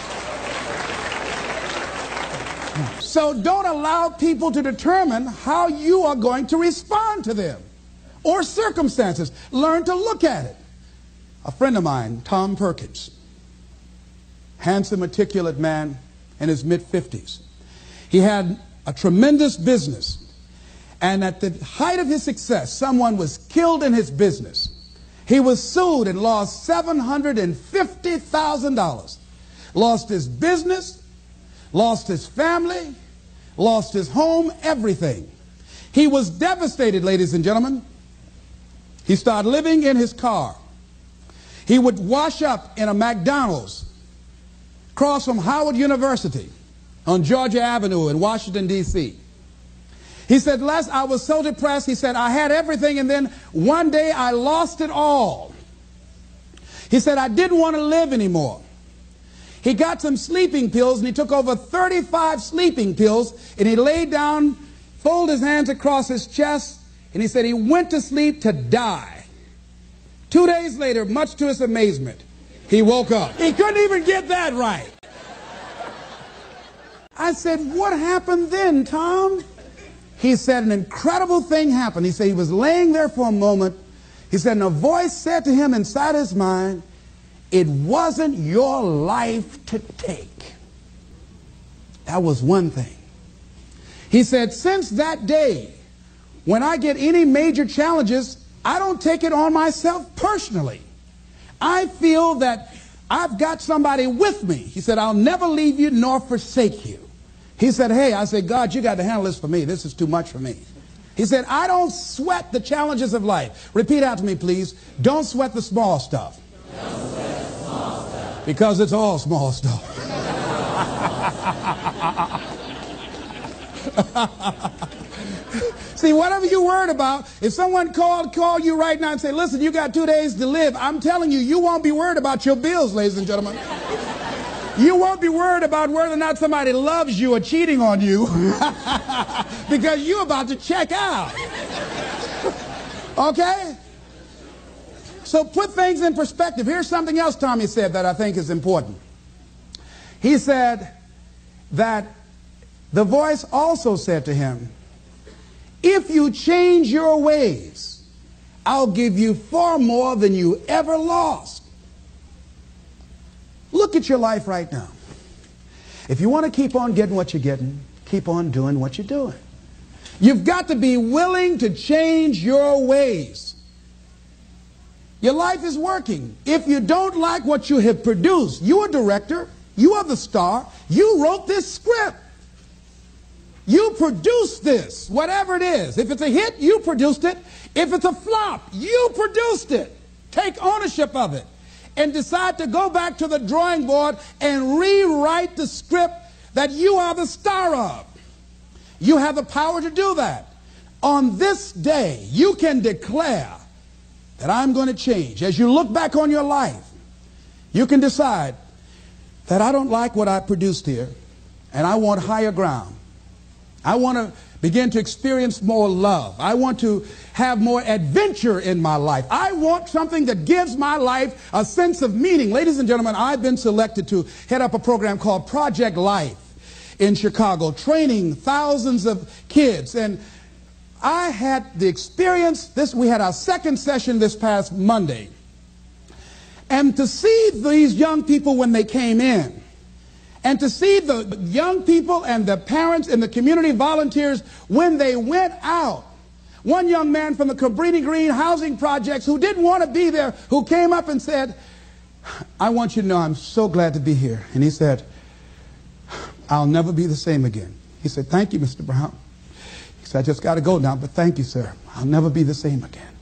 So don't allow people to determine how you are going to respond to them or circumstances. Learn to look at it. A friend of mine, Tom Perkins, handsome, articulate man in his mid fifties. He had a tremendous business. And at the height of his success, someone was killed in his business. He was sued and lost seven hundred fifty thousand dollars. Lost his business, lost his family, lost his home, everything. He was devastated, ladies and gentlemen. He started living in his car. He would wash up in a McDonald's across from Howard University on Georgia Avenue in Washington, D C He said, Les, I was so depressed. He said, I had everything, and then one day I lost it all. He said, I didn't want to live anymore. He got some sleeping pills, and he took over thirty-five sleeping pills, and he laid down, folded his hands across his chest, and he said he went to sleep to die. Two days later, much to his amazement, he woke up. He couldn't even get that right. I said, what happened then, Tom? He said an incredible thing happened. He said he was laying there for a moment. He said, and a voice said to him inside his mind, it wasn't your life to take. That was one thing. He said, since that day, when I get any major challenges, I don't take it on myself personally. I feel that I've got somebody with me. He said, I'll never leave you nor forsake you. He said, hey, I said, God, you got to handle this for me. This is too much for me. He said, I don't sweat the challenges of life. Repeat out to me, please. Don't sweat the small stuff. Don't sweat the small stuff. Because it's all small stuff. See, whatever you're worried about, if someone called, call you right now and say, listen, you got two days to live, I'm telling you, you won't be worried about your bills, ladies and gentlemen. You won't be worried about whether or not somebody loves you or cheating on you because you're about to check out. Okay? So put things in perspective. Here's something else Tommy said that I think is important. He said that the voice also said to him, if you change your ways, I'll give you far more than you ever lost. Look at your life right now. If you want to keep on getting what you're getting, keep on doing what you're doing. You've got to be willing to change your ways. Your life is working. If you don't like what you have produced, you're a director, you are the star, you wrote this script. You produced this, whatever it is. If it's a hit, you produced it. If it's a flop, you produced it. Take ownership of it and decide to go back to the drawing board and rewrite the script that you are the star of. You have the power to do that. On this day, you can declare that I'm going to change. As you look back on your life, you can decide that I don't like what I produced here, and I want higher ground. I want to begin to experience more love. I want to have more adventure in my life. I want something that gives my life a sense of meaning. Ladies and gentlemen, I've been selected to head up a program called Project Life in Chicago, training thousands of kids. And I had the experience, this, we had our second session this past Monday. And to see these young people when they came in, and to see the young people and the parents and the community volunteers when they went out. One young man from the Cabrini Green housing projects who didn't want to be there, who came up and said, I want you to know I'm so glad to be here. And he said, I'll never be the same again. He said, thank you, Mister Brown. He said, I just got to go now, but thank you, sir. I'll never be the same again.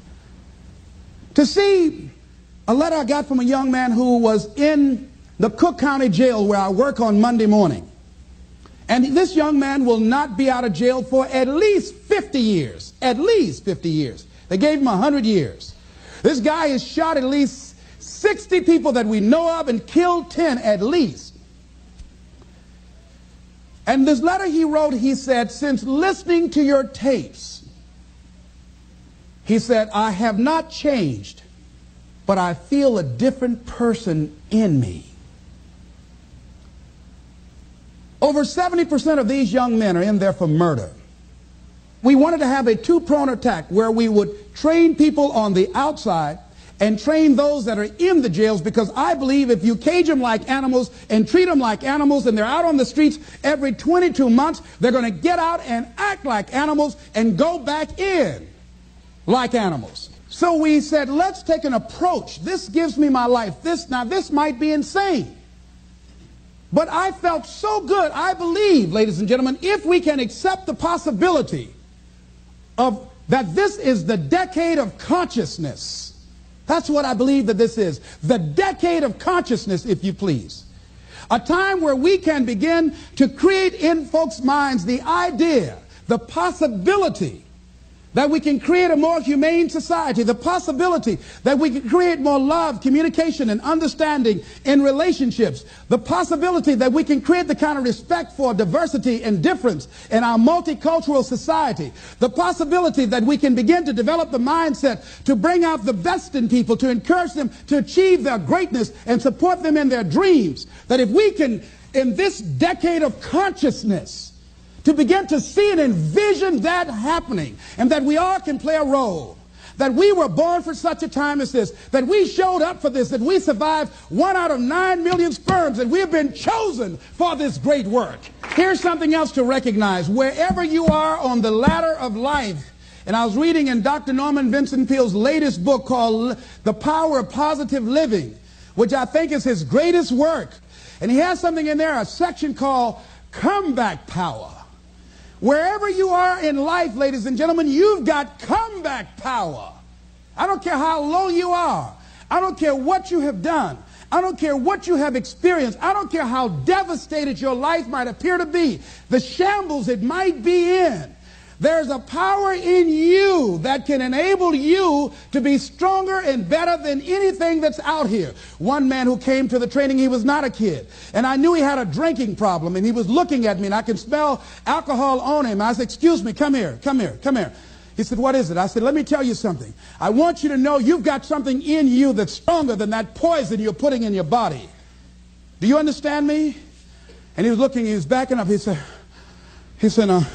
To see a letter I got from a young man who was in the Cook County Jail where I work on Monday morning. And this young man will not be out of jail for at least fifty years. At least fifty years. They gave him one hundred years. This guy has shot at least sixty people that we know of and killed ten at least. And this letter he wrote, he said, since listening to your tapes, he said, I have not changed, but I feel a different person in me. Over seventy percent of these young men are in there for murder. We wanted to have a two-pronged attack where we would train people on the outside and train those that are in the jails, because I believe if you cage them like animals and treat them like animals and they're out on the streets every twenty-two months, they're going to get out and act like animals and go back in like animals. So we said, let's take an approach. This gives me my life. This, now this might be insane. But I felt so good. I believe, ladies and gentlemen, if we can accept the possibility of that this is the decade of consciousness. That's what I believe that this is. The decade of consciousness, if you please. A time where we can begin to create in folks' minds the idea, the possibility that we can create a more humane society, the possibility that we can create more love, communication, and understanding in relationships, the possibility that we can create the kind of respect for diversity and difference in our multicultural society, the possibility that we can begin to develop the mindset to bring out the best in people, to encourage them to achieve their greatness and support them in their dreams, that if we can, in this decade of consciousness, to begin to see and envision that happening, and that we all can play a role, that we were born for such a time as this, that we showed up for this, that we survived one out of nine million sperms, and we have been chosen for this great work. Here's something else to recognize. Wherever you are on the ladder of life, and I was reading in Doctor Norman Vincent Peale's latest book called The Power of Positive Living, which I think is his greatest work. And he has something in there, a section called Comeback Power. Wherever you are in life, ladies and gentlemen, you've got comeback power. I don't care how low you are. I don't care what you have done. I don't care what you have experienced. I don't care how devastated your life might appear to be, the shambles it might be in. There's a power in you that can enable you to be stronger and better than anything that's out here. One man who came to the training, he was not a kid. And I knew he had a drinking problem, and he was looking at me, and I could smell alcohol on him. I said, excuse me, come here, come here, come here. He said, what is it? I said, let me tell you something. I want you to know you've got something in you that's stronger than that poison you're putting in your body. Do you understand me? And he was looking, he was backing up. He said, he said, uh,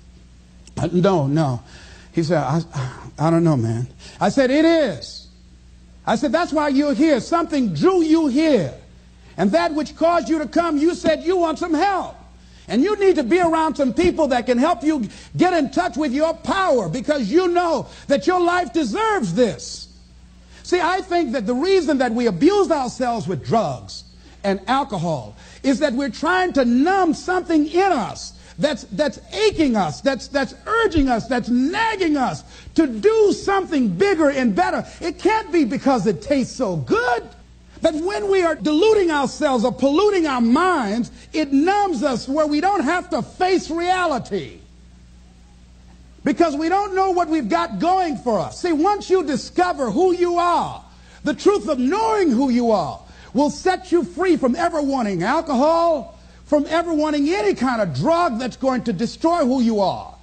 no, no. He said, I, I don't know, man. I said, it is. I said, that's why you're here. Something drew you here. And that which caused you to come, you said you want some help. And you need to be around some people that can help you get in touch with your power, because you know that your life deserves this. See, I think that the reason that we abuse ourselves with drugs and alcohol is that we're trying to numb something in us that's that's aching us, that's that's urging us, that's nagging us to do something bigger and better. It can't be because it tastes so good. But when we are deluding ourselves or polluting our minds, it numbs us where we don't have to face reality, because we don't know what we've got going for us. See, once you discover who you are, the truth of knowing who you are will set you free from ever wanting alcohol, from ever wanting any kind of drug that's going to destroy who you are.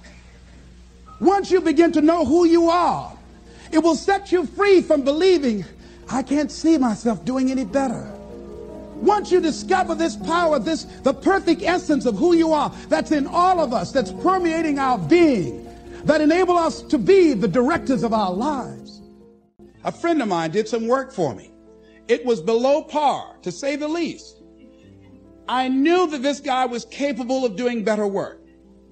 Once you begin to know who you are, it will set you free from believing, I can't see myself doing any better. Once you discover this power, this the perfect essence of who you are, that's in all of us, that's permeating our being, that enable us to be the directors of our lives. A friend of mine did some work for me. It was below par, to say the least. I knew that this guy was capable of doing better work.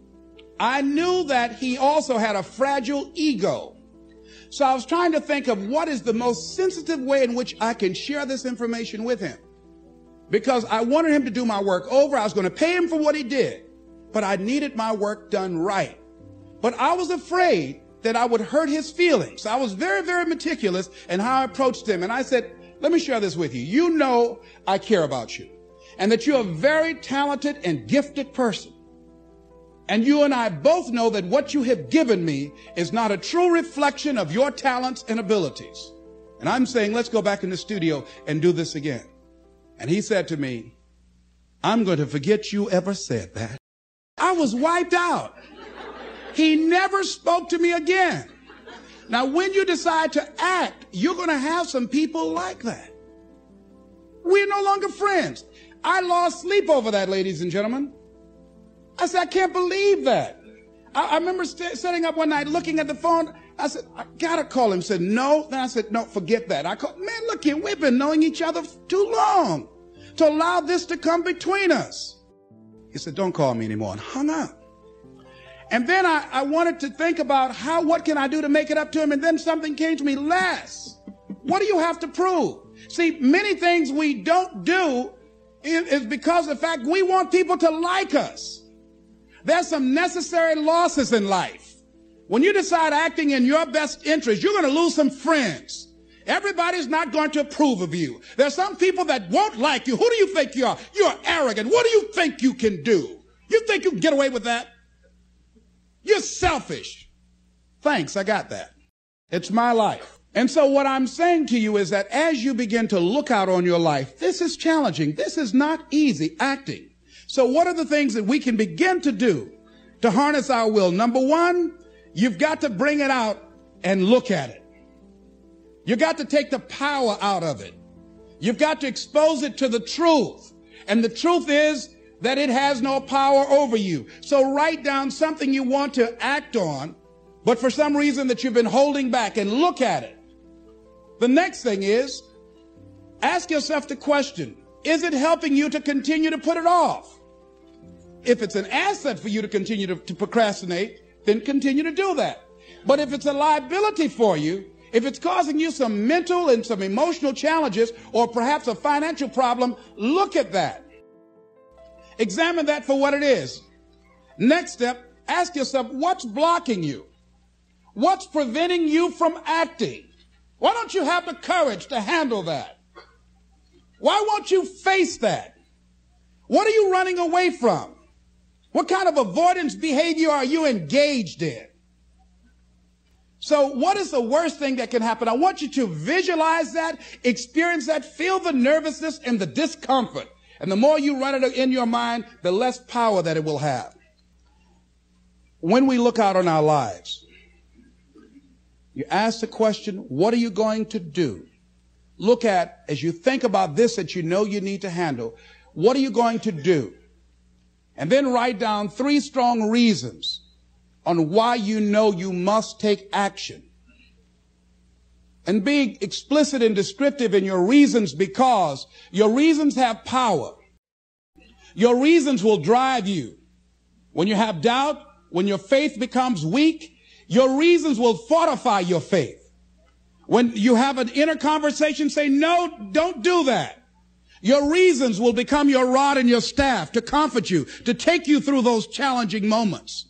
I knew that he also had a fragile ego. So I was trying to think of what is the most sensitive way in which I can share this information with him. Because I wanted him to do my work over. I was going to pay him for what he did, but I needed my work done right. But I was afraid that I would hurt his feelings. I was very, very meticulous in how I approached him. And I said, let me share this with you. You know I care about you, and that you're a very talented and gifted person. And you and I both know that what you have given me is not a true reflection of your talents and abilities. And I'm saying, let's go back in the studio and do this again. And he said to me, I'm going to forget you ever said that. I was wiped out. He never spoke to me again. Now, when you decide to act, you're going to have some people like that. We're no longer friends. I lost sleep over that, ladies and gentlemen. I said, I can't believe that. I, I remember st- sitting up one night looking at the phone. I said, I gotta call him. He said, no. Then I said, no, forget that. I called, man, look here, we've been knowing each other too long to allow this to come between us. He said, don't call me anymore, and hung up. And then I, I wanted to think about how, what can I do to make it up to him? And then something came to me, Les, what do you have to prove? See, many things we don't do is, is because of the fact we want people to like us. There's some necessary losses in life. When you decide acting in your best interest, you're going to lose some friends. Everybody's not going to approve of you. There's some people that won't like you. Who do you think you are? You're arrogant. What do you think you can do? You think you can get away with that? You're selfish. Thanks, I got that. It's my life. And so what I'm saying to you is that as you begin to look out on your life, this is challenging. This is not easy acting. So what are the things that we can begin to do to harness our will? Number one, you've got to bring it out and look at it. You've got to take the power out of it. You've got to expose it to the truth. And the truth is that it has no power over you. So write down something you want to act on, but for some reason that you've been holding back, and look at it. The next thing is, ask yourself the question, is it helping you to continue to put it off? If it's an asset for you to continue to, to procrastinate, then continue to do that. But if it's a liability for you, if it's causing you some mental and some emotional challenges, or perhaps a financial problem, look at that. Examine that for what it is. Next step, ask yourself, what's blocking you? What's preventing you from acting? Why don't you have the courage to handle that? Why won't you face that? What are you running away from? What kind of avoidance behavior are you engaged in? So what is the worst thing that can happen? I want you to visualize that, experience that, feel the nervousness and the discomfort. And the more you run it in your mind, the less power that it will have. When we look out on our lives, you ask the question, what are you going to do? Look at, as you think about this that you know you need to handle, what are you going to do? And then write down three strong reasons on why you know you must take action. and be explicit and descriptive in your reasons, because your reasons have power. Your reasons will drive you. When you have doubt, when your faith becomes weak, your reasons will fortify your faith. When you have an inner conversation, say, no, don't do that. Your reasons will become your rod and your staff to comfort you, to take you through those challenging moments.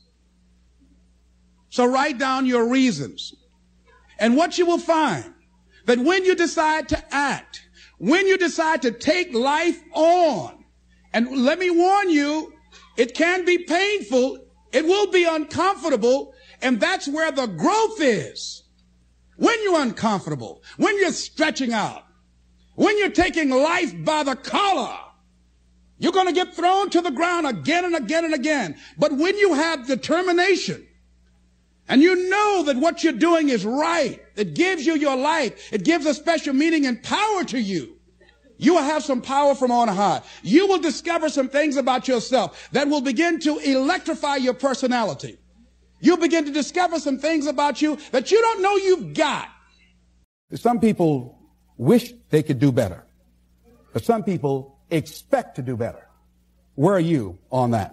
So write down your reasons. And what you will find, that when you decide to act, when you decide to take life on, and let me warn you, it can be painful, it will be uncomfortable, and that's where the growth is. When you're uncomfortable, when you're stretching out, when you're taking life by the collar, you're going to get thrown to the ground again and again and again. But when you have determination, and you know that what you're doing is right, it gives you your life, it gives a special meaning and power to you, you will have some power from on high. You will discover some things about yourself that will begin to electrify your personality. You'll begin to discover some things about you that you don't know you've got. Some people wish they could do better, but some people expect to do better. Where are you on that?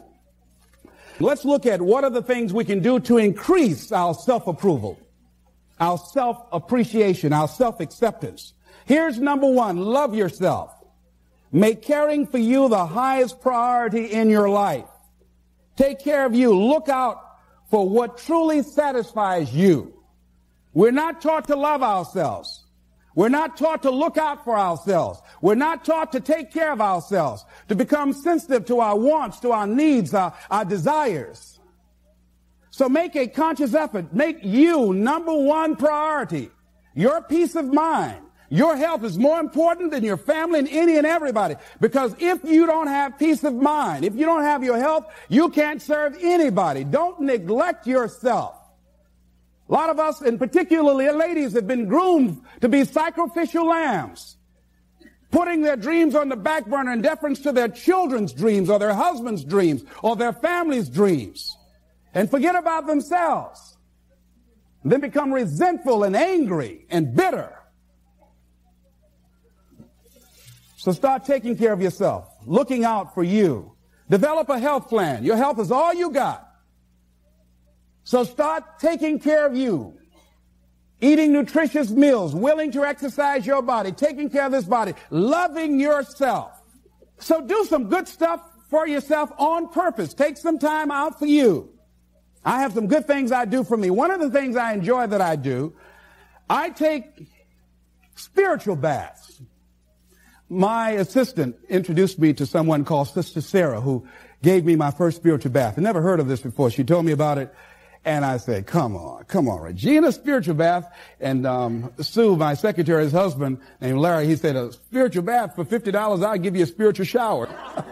Let's look at what are the things we can do to increase our self-approval, our self-appreciation, our self-acceptance. Here's number one, love yourself. Make caring for you the highest priority in your life. Take care of you. Look out for what truly satisfies you. We're not taught to love ourselves. We're not taught to look out for ourselves. We're not taught to take care of ourselves, to become sensitive to our wants, to our needs, our, our desires. So make a conscious effort. Make you number one priority. Your peace of mind. Your health is more important than your family and any and everybody. Because if you don't have peace of mind, if you don't have your health, you can't serve anybody. Don't neglect yourself. A lot of us, and particularly ladies, have been groomed to be sacrificial lambs, putting their dreams on the back burner in deference to their children's dreams or their husband's dreams or their family's dreams, and forget about themselves, and then become resentful and angry and bitter. So start taking care of yourself, looking out for you. Develop a health plan. Your health is all you got. So start taking care of you, eating nutritious meals, willing to exercise your body, taking care of this body, loving yourself. So do some good stuff for yourself on purpose. Take some time out for you. I have some good things I do for me. One of the things I enjoy that I do, I take spiritual baths. My assistant introduced me to someone called Sister Sarah, who gave me my first spiritual bath. I never heard of this before. She told me about it. And I said, come on, come on, Regina, spiritual bath. And um, Sue, my secretary's husband, named Larry, he said, a spiritual bath for fifty dollars, I'll give you a spiritual shower.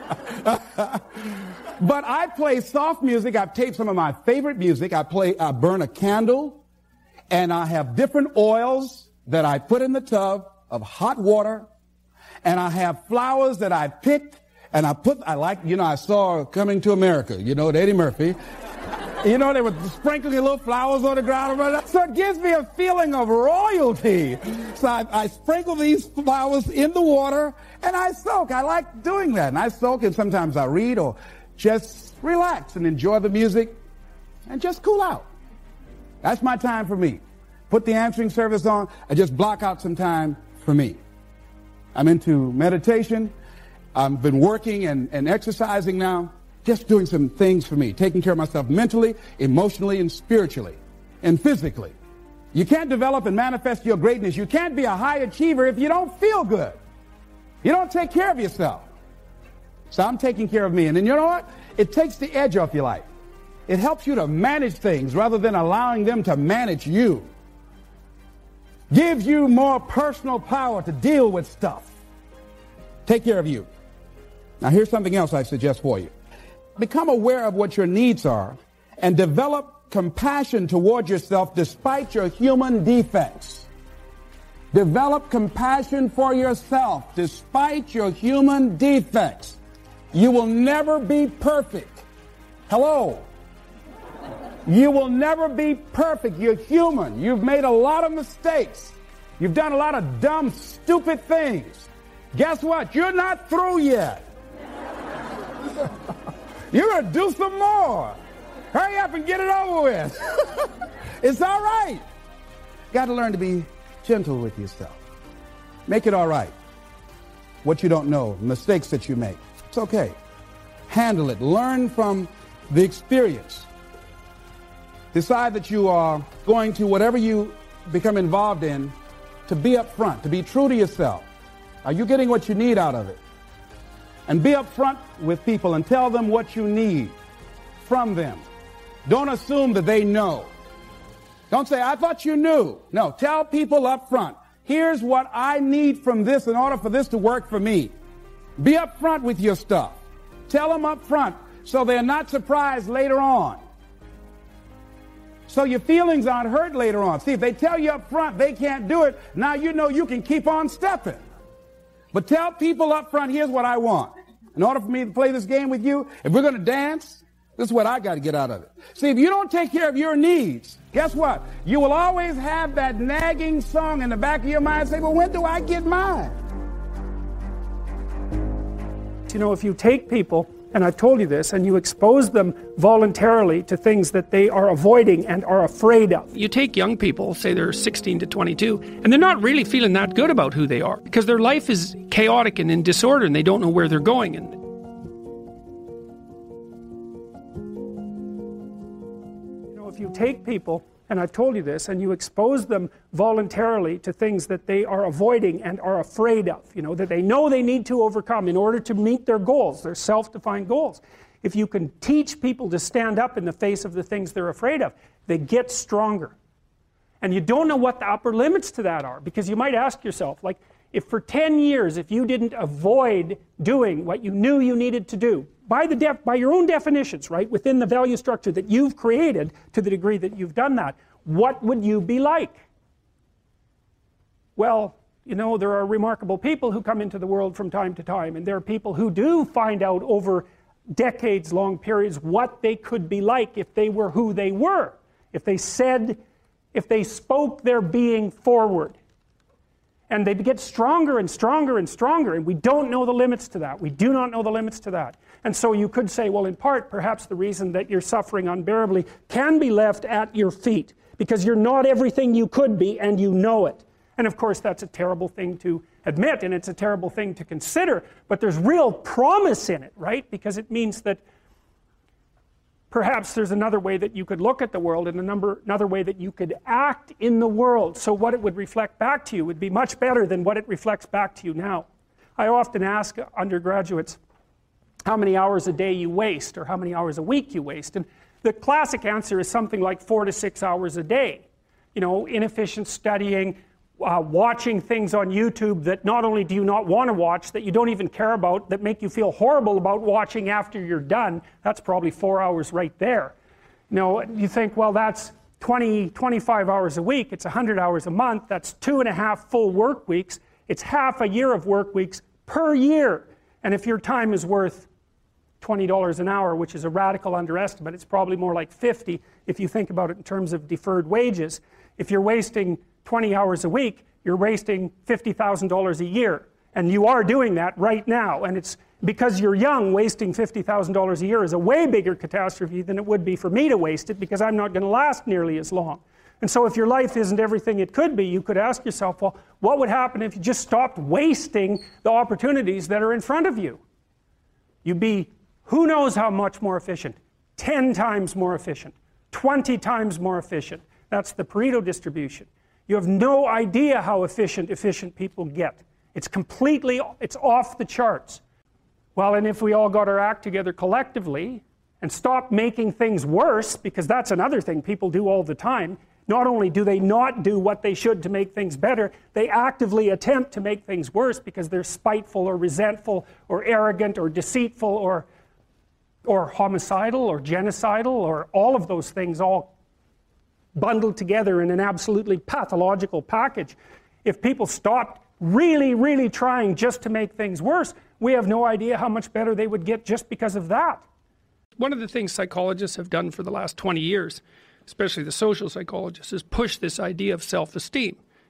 But I play soft music. I've taped some of my favorite music. I play, I burn a candle, and I have different oils that I put in the tub of hot water, and I have flowers that I picked, and I put, I like, you know, I saw Coming to America, you know, Eddie Murphy. You know, they were sprinkling little flowers on the ground. So it gives me a feeling of royalty. So I, I sprinkle these flowers in the water, and I soak. I like doing that. And I soak, and sometimes I read or just relax and enjoy the music and just cool out. That's my time for me. Put the answering service on. I just block out some time for me. I'm into meditation. I've been working and, and exercising now. Just doing some things for me, taking care of myself mentally, emotionally, and spiritually, and physically. You can't develop and manifest your greatness. You can't be a high achiever if you don't feel good. You don't take care of yourself. So I'm taking care of me. And then you know what? It takes the edge off your life. It helps you to manage things rather than allowing them to manage you. Gives you more personal power to deal with stuff. Take care of you. Now here's something else I suggest for you. Become aware of what your needs are and develop compassion toward yourself despite your human defects. Develop compassion for yourself despite your human defects. You will never be perfect. Hello. You will never be perfect. You're human. You've made a lot of mistakes. You've done a lot of dumb, stupid things. Guess what? You're not through yet. You're going to do some more. Hurry up and get it over with. It's all right. You got to learn to be gentle with yourself. Make it all right. What you don't know, mistakes that you make, it's okay. Handle it. Learn from the experience. Decide that you are going to, whatever you become involved in, to be up front, to be true to yourself. Are you getting what you need out of it? And be up front with people and tell them what you need from them. Don't assume that they know. Don't say, I thought you knew. No, tell people up front, here's what I need from this in order for this to work for me. Be up front with your stuff. Tell them up front so they're not surprised later on. So your feelings aren't hurt later on. See, if they tell you up front they can't do it, now you know you can keep on stepping. But tell people up front, here's what I want. In order for me to play this game with you, if we're going to dance, this is what I got to get out of it. See, if you don't take care of your needs, guess what? You will always have that nagging song in the back of your mind say, well, when do I get mine? You know, if you take people, and I've told you this, and you expose them voluntarily to things that they are avoiding and are afraid of. You take young people, say they're sixteen to twenty-two, and they're not really feeling that good about who they are because their life is chaotic and in disorder and they don't know where they're going. And you know, if you take people, and I've told you this, and you expose them voluntarily to things that they are avoiding and are afraid of, you know, that they know they need to overcome in order to meet their goals, their self-defined goals. If you can teach people to stand up in the face of the things they're afraid of, they get stronger. And you don't know what the upper limits to that are, because you might ask yourself, like, if for ten years, if you didn't avoid doing what you knew you needed to do, by the def by your own definitions, right, within the value structure that you've created to the degree that you've done that, what would you be like? Well, you know, there are remarkable people who come into the world from time to time, and there are people who do find out over decades-long periods what they could be like if they were who they were, if they said, if they spoke their being forward. And they get stronger and stronger and stronger, and we don't know the limits to that. We do not know the limits to that. And so you could say, well, in part, perhaps the reason that you're suffering unbearably can be left at your feet, because you're not everything you could be, and you know it. And of course, that's a terrible thing to admit, and it's a terrible thing to consider, but there's real promise in it, right? Because it means that perhaps there's another way that you could look at the world and a number, another way that you could act in the world. So what it would reflect back to you would be much better than what it reflects back to you now. I often ask undergraduates how many hours a day you waste or how many hours a week you waste. And the classic answer is something like four to six hours a day. You know, inefficient studying, Uh, watching things on YouTube that not only do you not want to watch, that you don't even care about, that make you feel horrible about watching after you're done. That's probably four hours right there. You know, you think, well, that's twenty, twenty-five hours a week. It's one hundred hours a month. That's two and a half full work weeks. It's half a year of work weeks per year. And if your time is worth twenty dollars an hour, which is a radical underestimate, it's probably more like fifty if you think about it in terms of deferred wages. If you're wasting twenty hours a week, you're wasting fifty thousand dollars a year. And you are doing that right now. And it's because you're young, wasting fifty thousand dollars a year is a way bigger catastrophe than it would be for me to waste it, because I'm not going to last nearly as long. And so if your life isn't everything it could be, you could ask yourself, well, what would happen if you just stopped wasting the opportunities that are in front of you? You'd be, who knows how much more efficient? ten times more efficient. twenty times more efficient. That's the Pareto distribution. You have no idea how efficient, efficient people get. It's completely, it's off the charts. Well, and if we all got our act together collectively and stopped making things worse, because that's another thing people do all the time, not only do they not do what they should to make things better, they actively attempt to make things worse because they're spiteful or resentful or arrogant or deceitful or, or homicidal or genocidal or all of those things all bundled together in an absolutely pathological package. If people stopped really, really trying just to make things worse, we have no idea how much better they would get just because of that. One of the things psychologists have done for the last twenty years, especially the social psychologists, is push this idea of self-esteem.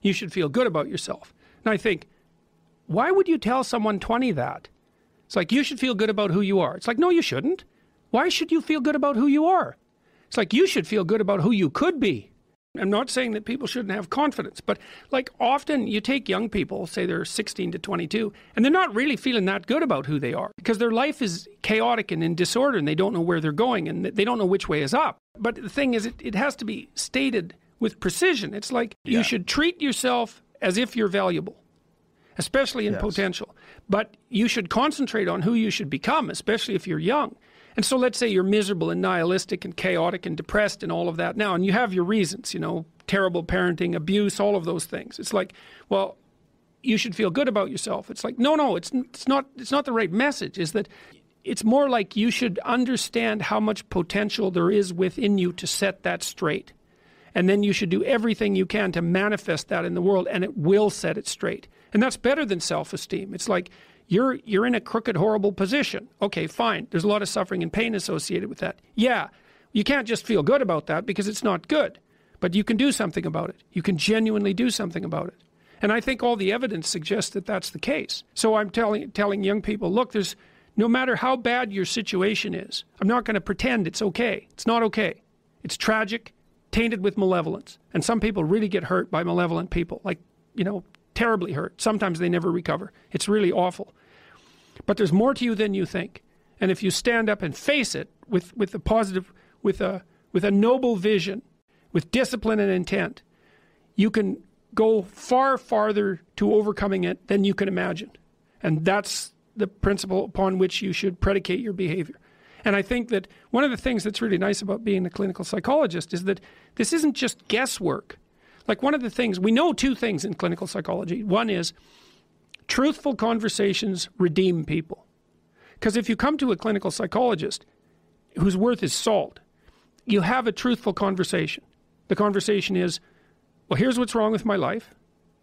You should feel good about yourself. And I think, why would you tell someone twenty that? It's like, you should feel good about who you are. It's like, no, you shouldn't. Why should you feel good about who you are? It's like, you should feel good about who you could be. I'm not saying that people shouldn't have confidence, but like often you take young people, say they're sixteen to twenty-two, and they're not really feeling that good about who they are because their life is chaotic and in disorder and they don't know where they're going and they don't know which way is up. But the thing is, it, it has to be stated with precision. It's like yeah. you should treat yourself as if you're valuable, especially in yes. potential. But you should concentrate on who you should become, especially if you're young. And so let's say you're miserable and nihilistic and chaotic and depressed and all of that now, and you have your reasons, you know, terrible parenting, abuse, all of those things. It's like, well, you should feel good about yourself. It's like, no, no, it's it's not it's not the right message. Is that it's more like you should understand how much potential there is within you to set that straight. And then you should do everything you can to manifest that in the world, and it will set it straight. And that's better than self-esteem. It's like, You're you're in a crooked, horrible position. Okay, fine. There's a lot of suffering and pain associated with that. Yeah, you can't just feel good about that because it's not good. But you can do something about it. You can genuinely do something about it. And I think all the evidence suggests that that's the case. So I'm telling telling young people, look, there's no matter how bad your situation is, I'm not going to pretend it's okay. It's not okay. It's tragic, tainted with malevolence. And some people really get hurt by malevolent people, like, you know, terribly hurt. Sometimes they never recover. It's really awful. But there's more to you than you think. And if you stand up and face it with, with a positive, with a with a noble vision, with discipline and intent, you can go far farther to overcoming it than you can imagine. And that's the principle upon which you should predicate your behavior. And I think that one of the things that's really nice about being a clinical psychologist is that this isn't just guesswork. Like one of the things, we know two things in clinical psychology. One is truthful conversations redeem people. Because if you come to a clinical psychologist whose worth is salt, you have a truthful conversation. The conversation is, well, here's what's wrong with my life.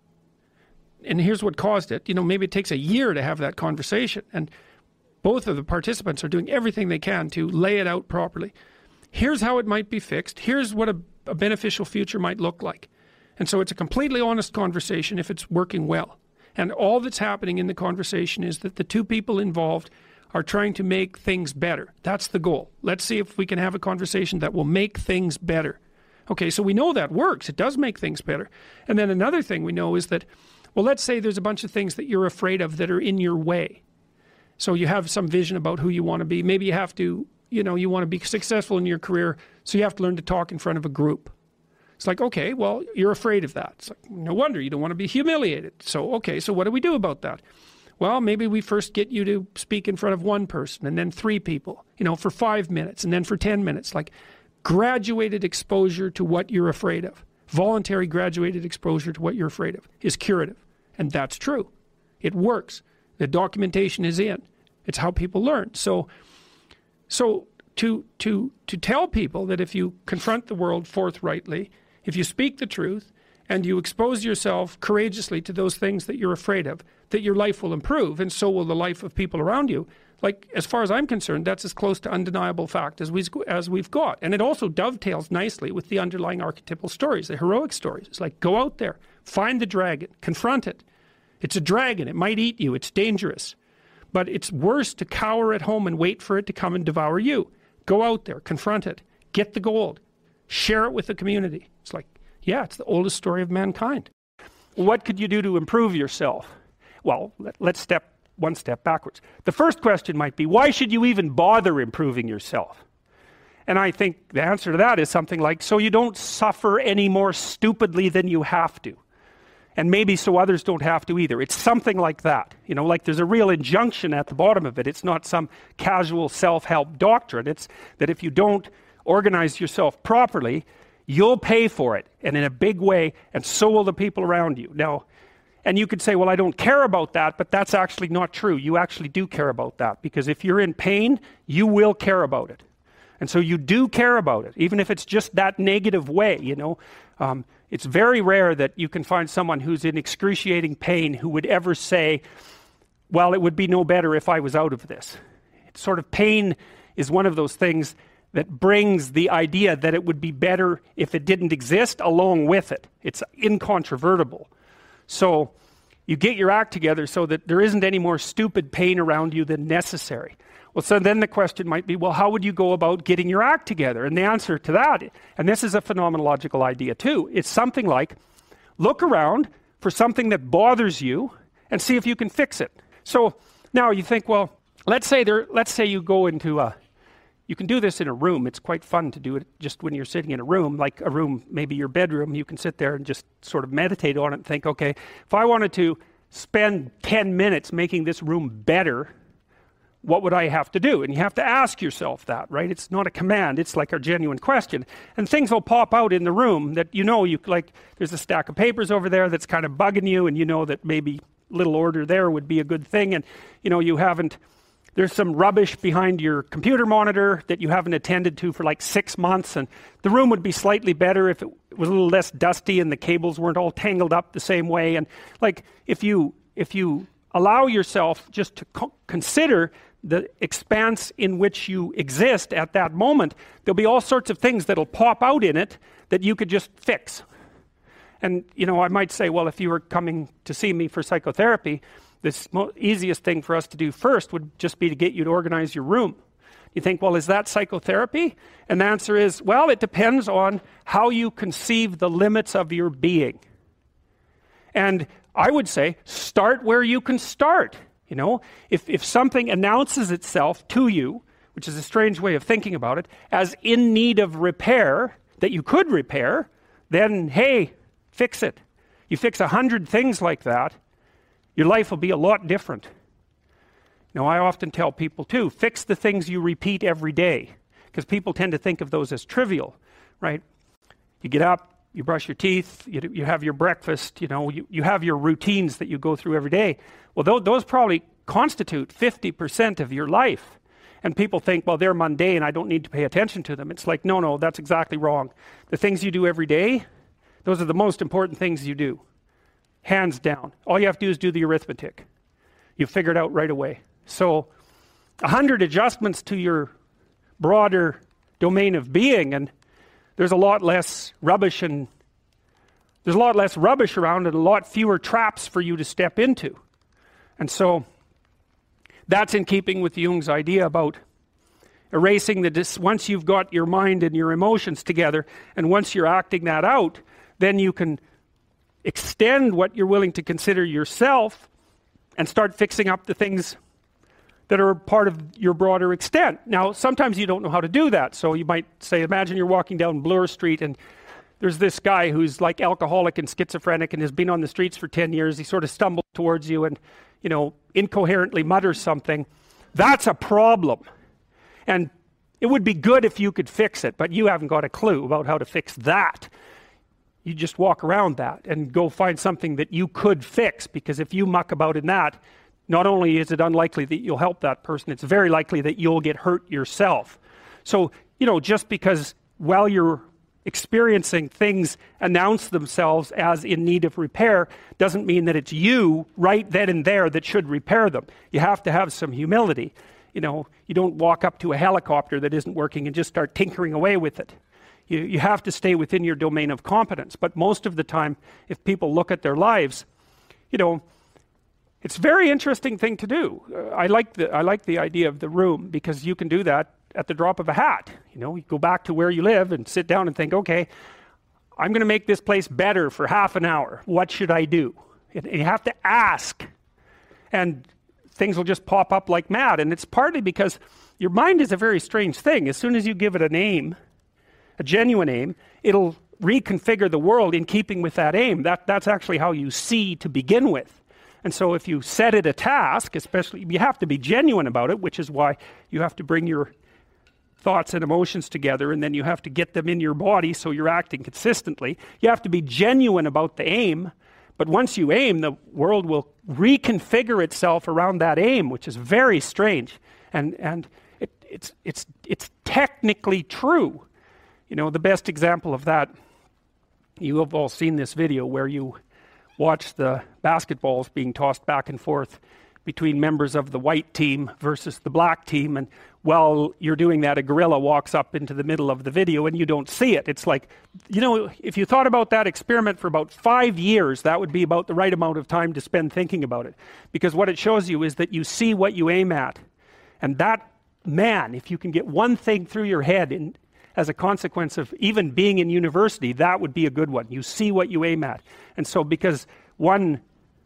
And here's what caused it. You know, maybe it takes a year to have that conversation. And both of the participants are doing everything they can to lay it out properly. Here's how it might be fixed. Here's what a, a beneficial future might look like. And so it's a completely honest conversation if it's working well. And all that's happening in the conversation is that the two people involved are trying to make things better. That's the goal. Let's see if we can have a conversation that will make things better. Okay, so we know that works. It does make things better. And then another thing we know is that, well, let's say there's a bunch of things that you're afraid of that are in your way. So you have some vision about who you want to be. Maybe you have to, you know, you want to be successful in your career, so you have to learn to talk in front of a group. It's like, okay, well, you're afraid of that. It's like, no wonder, you don't want to be humiliated. So, okay, so what do we do about that? Well, maybe we first get you to speak in front of one person and then three people, you know, for five minutes and then for ten minutes. Like graduated exposure to what you're afraid of. Voluntary graduated exposure to what you're afraid of is curative. And that's true. It works. The documentation is in. It's how people learn. So, so to to to tell people that if you confront the world forthrightly, if you speak the truth, and you expose yourself courageously to those things that you're afraid of, that your life will improve, and so will the life of people around you. Like, as far as I'm concerned, that's as close to undeniable fact as, we, as we've got. And it also dovetails nicely with the underlying archetypal stories, the heroic stories. It's like, go out there, find the dragon, confront it. It's a dragon. It might eat you. It's dangerous. But it's worse to cower at home and wait for it to come and devour you. Go out there, confront it, get the gold, share it with the community. It's like, yeah, it's the oldest story of mankind. What could you do to improve yourself? Well, let, let's step one step backwards. The first question might be, why should you even bother improving yourself? And I think the answer to that is something like, so you don't suffer any more stupidly than you have to. And maybe so others don't have to either. It's something like that. You know, like there's a real injunction at the bottom of it. It's not some casual self-help doctrine. It's that if you don't organize yourself properly, you'll pay for it, and in a big way, and so will the people around you. Now, and you could say, well, I don't care about that, but that's actually not true. You actually do care about that, because if you're in pain, you will care about it. And so you do care about it, even if it's just that negative way, you know. Um, it's very rare that you can find someone who's in excruciating pain who would ever say, well, it would be no better if I was out of this. It's sort of pain is one of those things that brings the idea that it would be better if it didn't exist along with it. It's incontrovertible. So you get your act together so that there isn't any more stupid pain around you than necessary. Well, so then the question might be, well, how would you go about getting your act together? And the answer to that, and this is a phenomenological idea too, it's something like, look around for something that bothers you and see if you can fix it. So now you think, well, let's say there, let's say you go into a, you can do this in a room. It's quite fun to do it just when you're sitting in a room, like a room, maybe your bedroom. You can sit there and just sort of meditate on it and think, okay, if I wanted to spend ten minutes making this room better, what would I have to do? And you have to ask yourself that, right? It's not a command, it's like a genuine question. And things will pop out in the room that you know, you like, there's a stack of papers over there that's kind of bugging you, and you know that maybe little order there would be a good thing, and you know, you haven't, there's some rubbish behind your computer monitor that you haven't attended to for like six months, and the room would be slightly better if it was a little less dusty and the cables weren't all tangled up the same way. And like, if you, if you allow yourself just to co- consider the expanse in which you exist at that moment, there'll be all sorts of things that'll pop out in it that you could just fix. And, you know, I might say, well, if you were coming to see me for psychotherapy, the mo- easiest thing for us to do first would just be to get you to organize your room. You think, well, is that psychotherapy? And the answer is, well, it depends on how you conceive the limits of your being. And I would say, start where you can start. You know, if, if something announces itself to you, which is a strange way of thinking about it, as in need of repair, that you could repair, then, hey, fix it. You fix a hundred things like that, your life will be a lot different. Now, I often tell people too, fix the things you repeat every day, because people tend to think of those as trivial, right? You get up, you brush your teeth, you, you have your breakfast, you know, you, you have your routines that you go through every day. Well, those, those probably constitute fifty percent of your life. And people think, well, they're mundane, I don't need to pay attention to them. It's like, no, no, that's exactly wrong. The things you do every day, those are the most important things you do. Hands down. All you have to do is do the arithmetic. You figure it out right away. So, a hundred adjustments to your broader domain of being, and there's a lot less rubbish and there's a lot less rubbish around and a lot fewer traps for you to step into. And so that's in keeping with Jung's idea about erasing the dis- once you've got your mind and your emotions together, and once you're acting that out, then you can extend what you're willing to consider yourself and start fixing up the things that are part of your broader extent. Now, sometimes you don't know how to do that. So you might say, imagine you're walking down Bloor Street and there's this guy who's like alcoholic and schizophrenic and has been on the streets for ten years. He sort of stumbles towards you and, you know, incoherently mutters something. That's a problem. And it would be good if you could fix it, but you haven't got a clue about how to fix that. You just walk around that and go find something that you could fix, because if you muck about in that, not only is it unlikely that you'll help that person, it's very likely that you'll get hurt yourself. So, you know, just because while you're experiencing things announce themselves as in need of repair doesn't mean that it's you right then and there that should repair them. You have to have some humility. You know, you don't walk up to a helicopter that isn't working and just start tinkering away with it. You, you have to stay within your domain of competence. But most of the time, if people look at their lives, you know, it's a very interesting thing to do. Uh, I like the I like the idea of the room, because you can do that at the drop of a hat. You know, you go back to where you live and sit down and think, okay, I'm going to make this place better for half an hour. What should I do? And you have to ask, and things will just pop up like mad. And it's partly because your mind is a very strange thing. As soon as you give it a name, a genuine aim, it'll reconfigure the world in keeping with that aim. That that's actually how you see to begin with. And so if you set it a task, especially, you have to be genuine about it, which is why you have to bring your thoughts and emotions together, and then you have to get them in your body so you're acting consistently. You have to be genuine about the aim, but once you aim, the world will reconfigure itself around that aim, which is very strange. And and it, it's it's it's technically true. You know, the best example of that, you have all seen this video where you watch the basketballs being tossed back and forth between members of the white team versus the black team, and while you're doing that, a gorilla walks up into the middle of the video and you don't see it. It's like, you know, if you thought about that experiment for about five years, that would be about the right amount of time to spend thinking about it. Because what it shows you is that you see what you aim at. And that, man, if you can get one thing through your head in, as a consequence of even being in university, that would be a good one. You see what you aim at. And so because one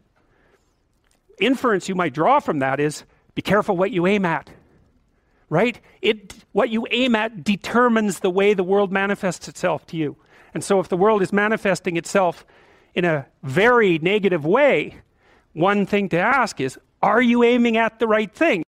inference you might draw from that is, be careful what you aim at. Right? It, what you aim at determines the way the world manifests itself to you. And so if the world is manifesting itself in a very negative way, one thing to ask is, are you aiming at the right thing?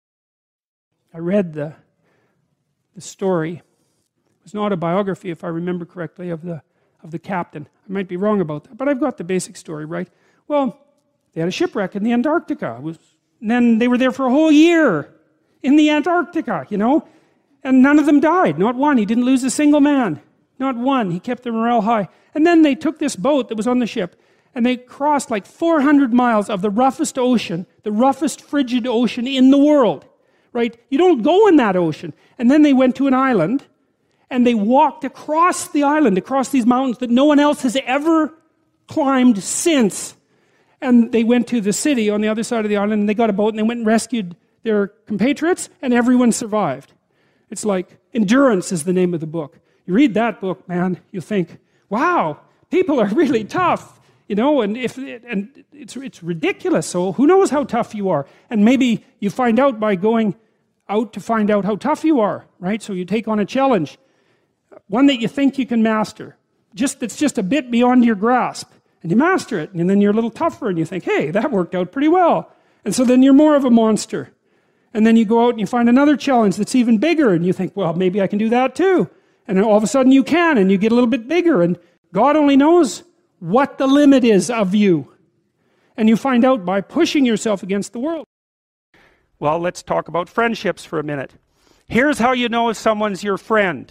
I read the, the story. It was an autobiography, if I remember correctly, of the, of the captain. I might be wrong about that, but I've got the basic story right. Well, they had a shipwreck in the Antarctica. It was, and then they were there for a whole year. In the Antarctica, you know, and none of them died, not one. He didn't lose a single man, not one. He kept their morale high. And then they took this boat that was on the ship, and they crossed like four hundred miles of the roughest ocean, the roughest frigid ocean in the world, right? You don't go in that ocean. And then they went to an island, and they walked across the island, across these mountains that no one else has ever climbed since. And they went to the city on the other side of the island, and they got a boat, and they went and rescued their compatriots, and everyone survived. It's like, Endurance is the name of the book. You read that book, man, you think, wow, people are really tough, you know, and if and it's it's ridiculous. So who knows how tough you are? And maybe you find out by going out to find out how tough you are, right? So you take on a challenge, one that you think you can master, just that's just a bit beyond your grasp, and you master it, and then you're a little tougher, and you think, hey, that worked out pretty well. And so then you're more of a monster. And then you go out and you find another challenge that's even bigger, and you think, well, maybe I can do that too. And then all of a sudden you can, and you get a little bit bigger, and God only knows what the limit is of you. And you find out by pushing yourself against the world. Well, let's talk about friendships for a minute. Here's how you know if someone's your friend.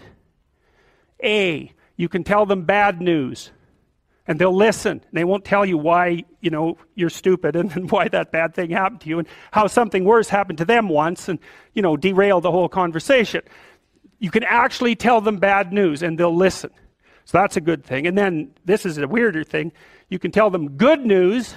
A, you can tell them bad news. And they'll listen. They won't tell you why, you know, you're stupid and, and why that bad thing happened to you and how something worse happened to them once and, you know, derail the whole conversation. You can actually tell them bad news and they'll listen. So that's a good thing. And then, this is a weirder thing, you can tell them good news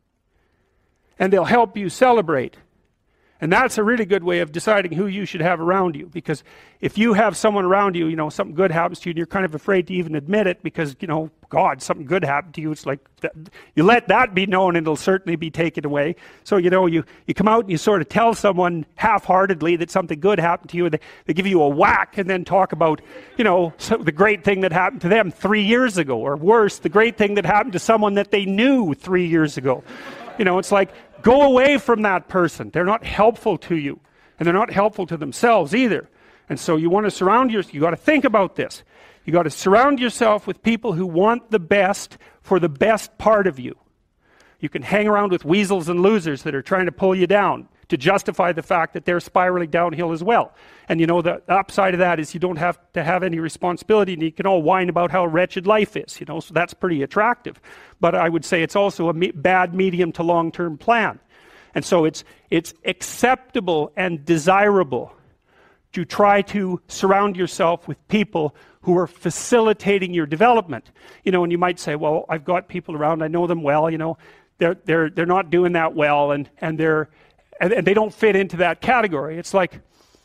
and they'll help you celebrate. And that's a really good way of deciding who you should have around you. Because if you have someone around you, you know, something good happens to you and you're kind of afraid to even admit it because, you know, God, something good happened to you. It's like, that, you let that be known and it'll certainly be taken away. So, you know, you, you come out and you sort of tell someone half-heartedly that something good happened to you and they, they give you a whack and then talk about, you know, so the great thing that happened to them three years ago. Or worse, the great thing that happened to someone that they knew three years ago. You know, it's like, go away from that person. They're not helpful to you. And they're not helpful to themselves either. And so you want to surround yourself, you got to think about this. You got to surround yourself with people who want the best for the best part of you. You can hang around with weasels and losers that are trying to pull you down to justify the fact that they're spiraling downhill as well. And you know, the upside of that is you don't have to have any responsibility and you can all whine about how wretched life is, you know, so that's pretty attractive. But I would say it's also a me- bad medium to long-term plan. And so it's it's acceptable and desirable to try to surround yourself with people who are facilitating your development. You know, and you might say, well, I've got people around, I know them well, you know, they're they're they're not doing that well and and they're and, and they don't fit into that category. It's like,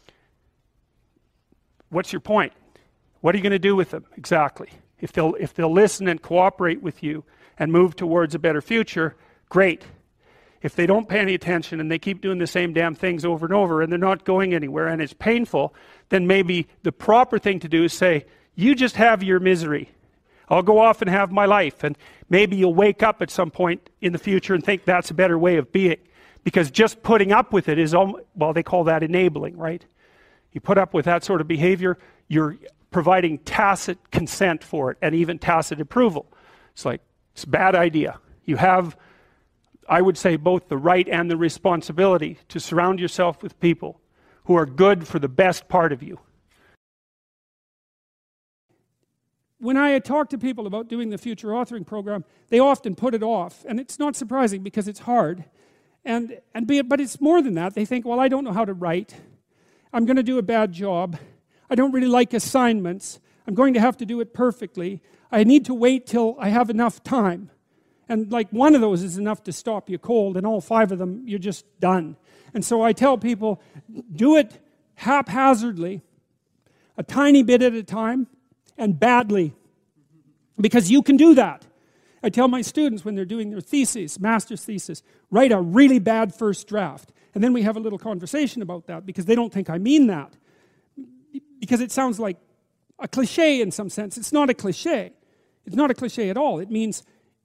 what's your point? What are you going to do with them exactly? If they'll if they'll listen and cooperate with you and move towards a better future, great. If they don't pay any attention and they keep doing the same damn things over and over and they're not going anywhere and it's painful, then maybe the proper thing to do is say, you just have your misery. I'll go off and have my life. And maybe you'll wake up at some point in the future and think that's a better way of being. Because just putting up with it is, well, they call that enabling, right? You put up with that sort of behavior, you're providing tacit consent for it and even tacit approval. It's like, it's a bad idea. You have, I would say, both the right and the responsibility to surround yourself with people who are good for the best part of you. When I talk to people about doing the future authoring program, they often put it off. And it's not surprising because it's hard. And, and be, but it's more than that. They think, well, I don't know how to write. I'm going to do a bad job. I don't really like assignments. I'm going to have to do it perfectly. I need to wait till I have enough time. And like one of those is enough to stop you cold, and all five of them, you're just done. And so I tell people, do it haphazardly, a tiny bit at a time, and badly. Because you can do that. I tell my students when they're doing their theses, master's thesis, write a really bad first draft. And then we have a little conversation about that because they don't think I mean that. Because it sounds like a cliche in some sense. It's not a cliche. It's not a cliche at all. It means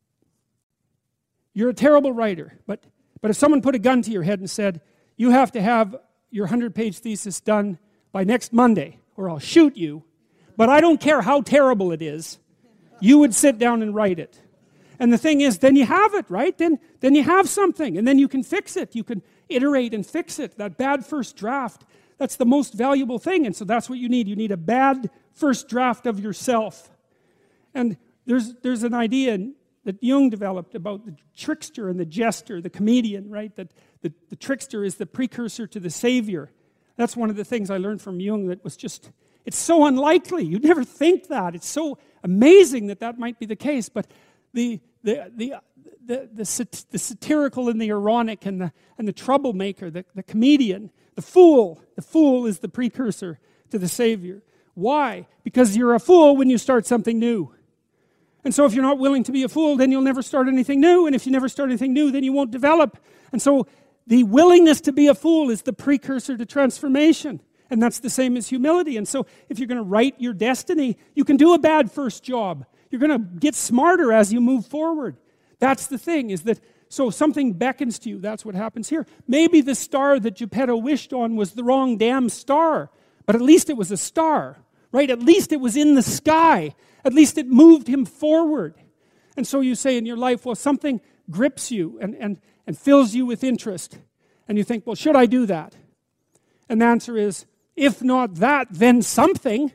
you're a terrible writer. But, but if someone put a gun to your head and said, you have to have your hundred-page thesis done by next Monday, or I'll shoot you, but I don't care how terrible it is, you would sit down and write it. And the thing is, then you have it, right? Then, then you have something, and then you can fix it. You can iterate and fix it. That bad first draft, that's the most valuable thing, and so that's what you need. You need a bad first draft of yourself. And there's, there's an idea that Jung developed about the trickster and the jester, the comedian, right? That the, the trickster is the precursor to the savior. That's one of the things I learned from Jung that was just, it's so unlikely. You'd never think that. It's so amazing that that might be the case, but The the the the the, sat, the satirical and the ironic and the and the troublemaker, the, the comedian, the fool. The fool is the precursor to the Savior. Why? Because you're a fool when you start something new. And so if you're not willing to be a fool, then you'll never start anything new. And if you never start anything new, then you won't develop. And so the willingness to be a fool is the precursor to transformation. And that's the same as humility. And so if you're going to write your destiny, you can do a bad first job. You're going to get smarter as you move forward. That's the thing, is that, so something beckons to you. That's what happens here. Maybe the star that Geppetto wished on was the wrong damn star, but at least it was a star, right? At least it was in the sky. At least it moved him forward. And so you say in your life, well, something grips you and, and, and fills you with interest. And you think, well, should I do that? And the answer is, if not that, then something.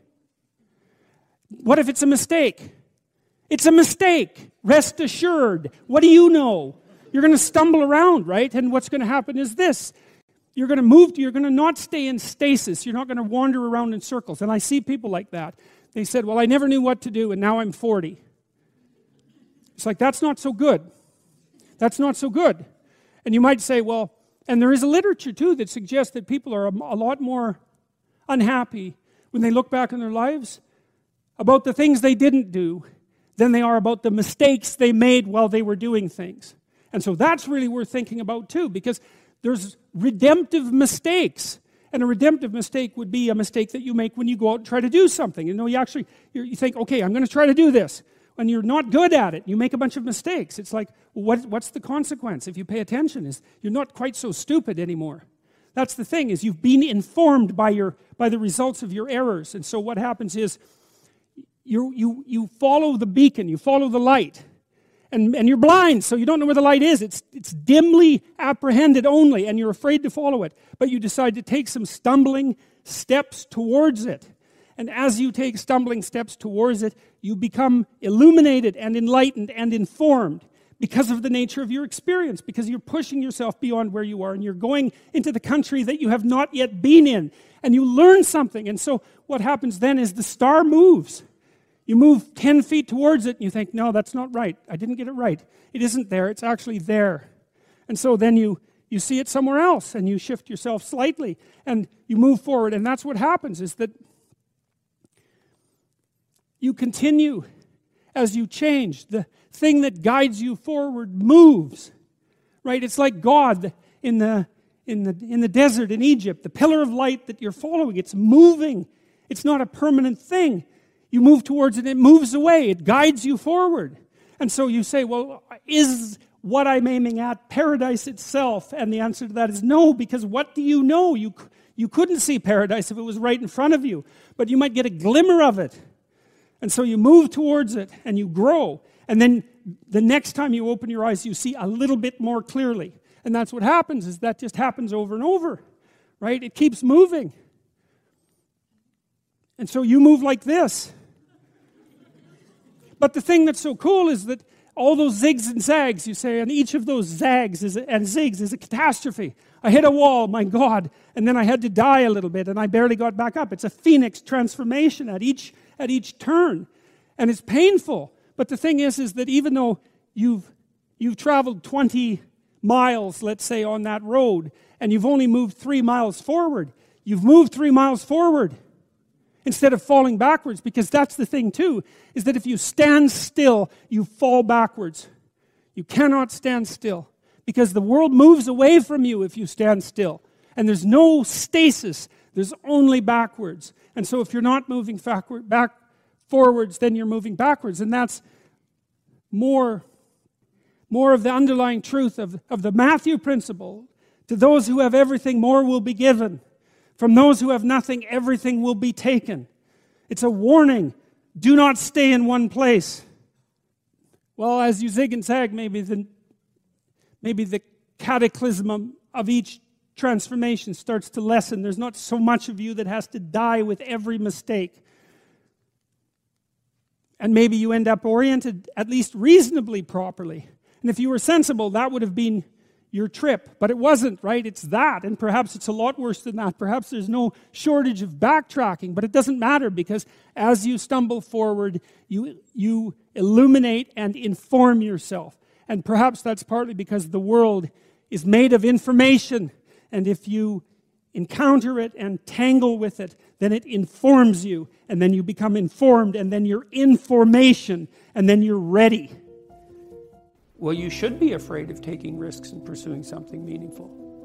What if it's a mistake? It's a mistake. Rest assured. What do you know? You're going to stumble around, right? And what's going to happen is this. You're going to move, to, you're going to not stay in stasis. You're not going to wander around in circles. And I see people like that. They said, well, I never knew what to do, and now I'm forty. It's like, that's not so good. That's not so good. And you might say, well, and there is a literature, too, that suggests that people are a, a lot more unhappy when they look back on their lives about the things they didn't do than they are about the mistakes they made while they were doing things. And so that's really worth thinking about too, because there's redemptive mistakes. And a redemptive mistake would be a mistake that you make when you go out and try to do something. You know, you actually, you think, okay, I'm going to try to do this. When you're not good at it, you make a bunch of mistakes. It's like, well, what, what's the consequence if you pay attention? Is you're not quite so stupid anymore. That's the thing, is you've been informed by your by the results of your errors. And so what happens is, You, you, you follow the beacon, you follow the light, and, and you're blind, so you don't know where the light is. It's, it's dimly apprehended only, and you're afraid to follow it. But you decide to take some stumbling steps towards it. And as you take stumbling steps towards it, you become illuminated and enlightened and informed because of the nature of your experience, because you're pushing yourself beyond where you are, and you're going into the country that you have not yet been in, and you learn something. And so what happens then is the star moves. You move ten feet towards it and you think, no, that's not right. I didn't get it right. It isn't there. It's actually there. And so then you, you see it somewhere else and you shift yourself slightly and you move forward. And that's what happens, is that you continue as you change. The thing that guides you forward moves, right? It's like God in the, in the, in the desert in Egypt. The pillar of light that you're following, it's moving. It's not a permanent thing. You move towards it, it moves away, it guides you forward. And so you say, well, is what I'm aiming at paradise itself? And the answer to that is no, because what do you know? You, you couldn't see paradise if it was right in front of you, but you might get a glimmer of it. And so you move towards it and you grow. And then the next time you open your eyes, you see a little bit more clearly. And that's what happens, is that just happens over and over, right? It keeps moving. And so you move like this. But the thing that's so cool is that all those zigs and zags, you say, and each of those zags is a, and zigs is a catastrophe. I hit a wall, my God, and then I had to die a little bit, and I barely got back up. It's a phoenix transformation at each at each turn, and it's painful. But the thing is, is that even though you've you've traveled twenty miles, let's say, on that road, and you've only moved three miles forward, you've moved three miles forward instead of falling backwards, because that's the thing too, is that if you stand still, you fall backwards. You cannot stand still, because the world moves away from you if you stand still. And there's no stasis, there's only backwards. And so if you're not moving backward, back forwards, then you're moving backwards. And that's more, more of the underlying truth of, of the Matthew principle. To those who have everything, more will be given. From those who have nothing, everything will be taken. It's a warning. Do not stay in one place. Well, as you zig and zag, maybe the, maybe the cataclysm of each transformation starts to lessen. There's not so much of you that has to die with every mistake. And maybe you end up oriented at least reasonably properly. And if you were sensible, that would have been your trip. But it wasn't, right? It's that. And perhaps it's a lot worse than that. Perhaps there's no shortage of backtracking. But it doesn't matter, because as you stumble forward, you, you illuminate and inform yourself. And perhaps that's partly because the world is made of information. And if you encounter it and tangle with it, then it informs you. And then you become informed. And then you're information. And then you're ready. Well, you should be afraid of taking risks and pursuing something meaningful.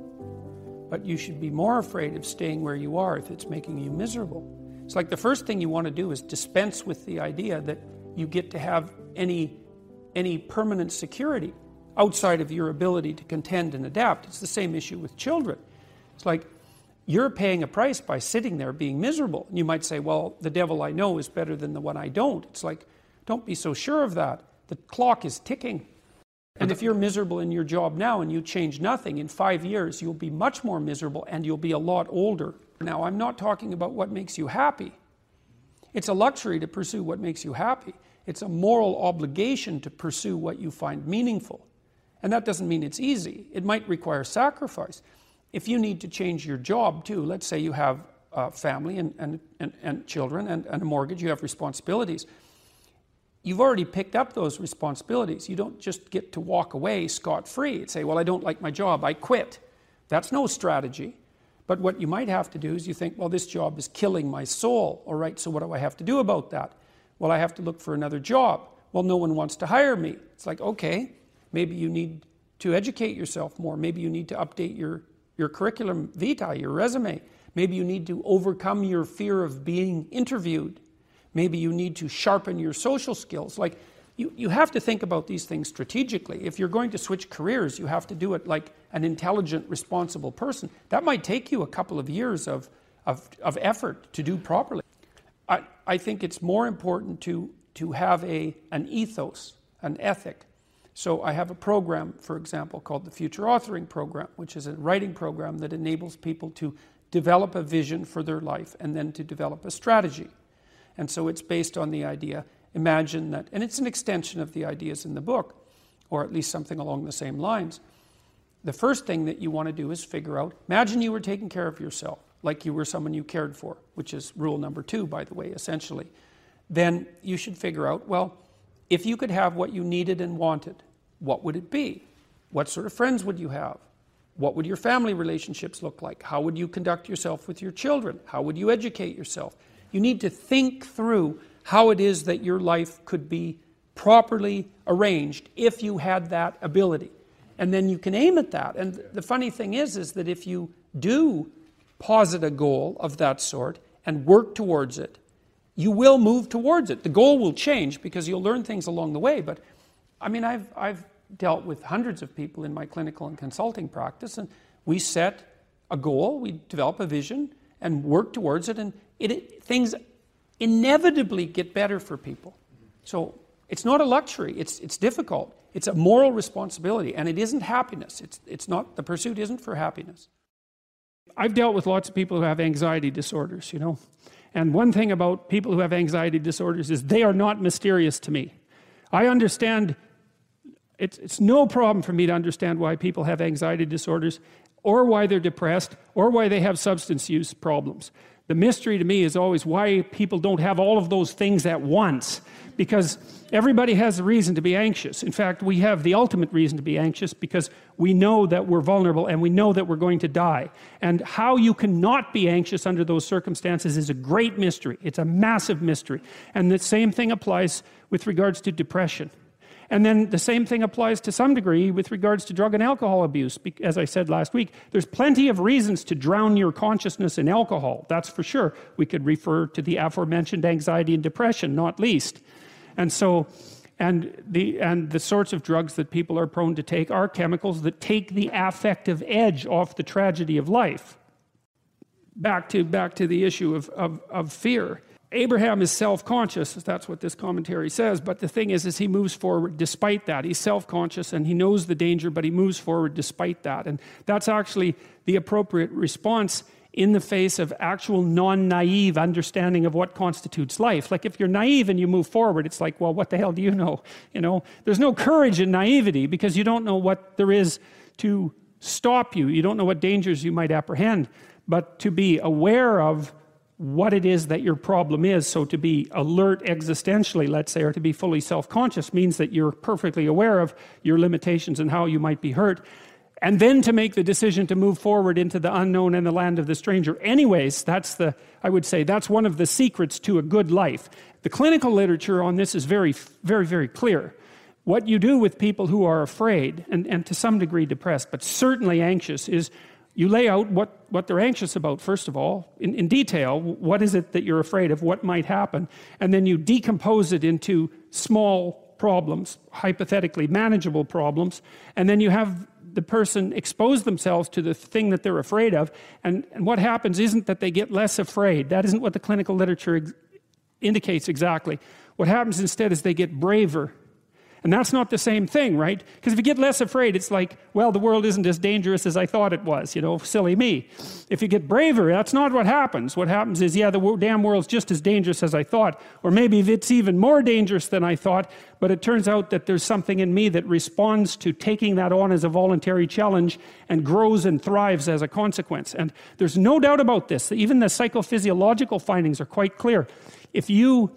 But you should be more afraid of staying where you are if it's making you miserable. It's like the first thing you want to do is dispense with the idea that you get to have any, any permanent security outside of your ability to contend and adapt. It's the same issue with children. It's like you're paying a price by sitting there being miserable. And you might say, well, the devil I know is better than the one I don't. It's like, don't be so sure of that. The clock is ticking. And if you're miserable in your job now and you change nothing, in five years you'll be much more miserable and you'll be a lot older. Now, I'm not talking about what makes you happy. It's a luxury to pursue what makes you happy. It's a moral obligation to pursue what you find meaningful. And that doesn't mean it's easy. It might require sacrifice. If you need to change your job too, let's say you have a family and, and, and, and children and, and a mortgage, you have responsibilities. You've already picked up those responsibilities. You don't just get to walk away scot-free and say, well, I don't like my job, I quit. That's no strategy. But what you might have to do is you think, well, this job is killing my soul. All right, so what do I have to do about that? Well, I have to look for another job. Well, no one wants to hire me. It's like, okay, maybe you need to educate yourself more. Maybe you need to update your, your curriculum vitae, your resume. Maybe you need to overcome your fear of being interviewed. Maybe you need to sharpen your social skills. Like, you, you have to think about these things strategically. If you're going to switch careers, you have to do it like an intelligent, responsible person. That might take you a couple of years of, of, of effort to do properly. I, I think it's more important to, to have a, an ethos, an ethic. So I have a program, for example, called the Future Authoring Program, which is a writing program that enables people to develop a vision for their life and then to develop a strategy. And so it's based on the idea, imagine that, and it's an extension of the ideas in the book, or at least something along the same lines. The first thing that you want to do is figure out, imagine you were taking care of yourself, like you were someone you cared for, which is rule number two, by the way, essentially. Then you should figure out, well, if you could have what you needed and wanted, what would it be? What sort of friends would you have? What would your family relationships look like? How would you conduct yourself with your children? How would you educate yourself? You need to think through how it is that your life could be properly arranged if you had that ability. And then you can aim at that. And the funny thing is, is that if you do posit a goal of that sort and work towards it, you will move towards it. The goal will change because you'll learn things along the way. But I mean, I've, I've dealt with hundreds of people in my clinical and consulting practice, and we set a goal, we develop a vision and work towards it, and It, it, things inevitably get better for people. So it's not a luxury, it's, it's difficult. It's a moral responsibility, and it isn't happiness. It's, it's not, the pursuit isn't for happiness. I've dealt with lots of people who have anxiety disorders, you know. And one thing about people who have anxiety disorders is they are not mysterious to me. I understand It's, it's no problem for me to understand why people have anxiety disorders, or why they're depressed, or why they have substance use problems. The mystery to me is always why people don't have all of those things at once, because everybody has a reason to be anxious. In fact, we have the ultimate reason to be anxious because we know that we're vulnerable and we know that we're going to die. And how you cannot be anxious under those circumstances is a great mystery. It's a massive mystery. And the same thing applies with regards to depression. And then the same thing applies to some degree with regards to drug and alcohol abuse. As I said last week, there's plenty of reasons to drown your consciousness in alcohol. That's for sure. We could refer to the aforementioned anxiety and depression, not least. And so, and the, and the sorts of drugs that people are prone to take are chemicals that take the affective edge off the tragedy of life. Back to, back to the issue of, of, of fear. Abraham is self-conscious, that's what this commentary says, but the thing is, is he moves forward despite that. He's self-conscious and he knows the danger, but he moves forward despite that. And that's actually the appropriate response in the face of actual non-naive understanding of what constitutes life. Like if you're naive and you move forward, it's like, well, what the hell do you know? You know, there's no courage in naivety because you don't know what there is to stop you. You don't know what dangers you might apprehend, but to be aware of what it is that your problem is. So to be alert existentially, let's say, or to be fully self-conscious means that you're perfectly aware of your limitations and how you might be hurt. And then to make the decision to move forward into the unknown and the land of the stranger. Anyways, that's the, I would say, that's one of the secrets to a good life. The clinical literature on this is very, very, very clear. What you do with people who are afraid, and, and to some degree depressed, but certainly anxious, is you lay out what, what they're anxious about, first of all, in, in detail. What is it that you're afraid of? What might happen? And then you decompose it into small problems, hypothetically manageable problems, and then you have the person expose themselves to the thing that they're afraid of, and, and what happens isn't that they get less afraid. That isn't what the clinical literature ex- indicates exactly. What happens instead is they get braver. And that's not the same thing, right? Because if you get less afraid, it's like, well, the world isn't as dangerous as I thought it was, you know, silly me. If you get braver, that's not what happens. What happens is, yeah, the damn world's just as dangerous as I thought, or maybe it's even more dangerous than I thought, but it turns out that there's something in me that responds to taking that on as a voluntary challenge and grows and thrives as a consequence. And there's no doubt about this. Even the psychophysiological findings are quite clear. If you,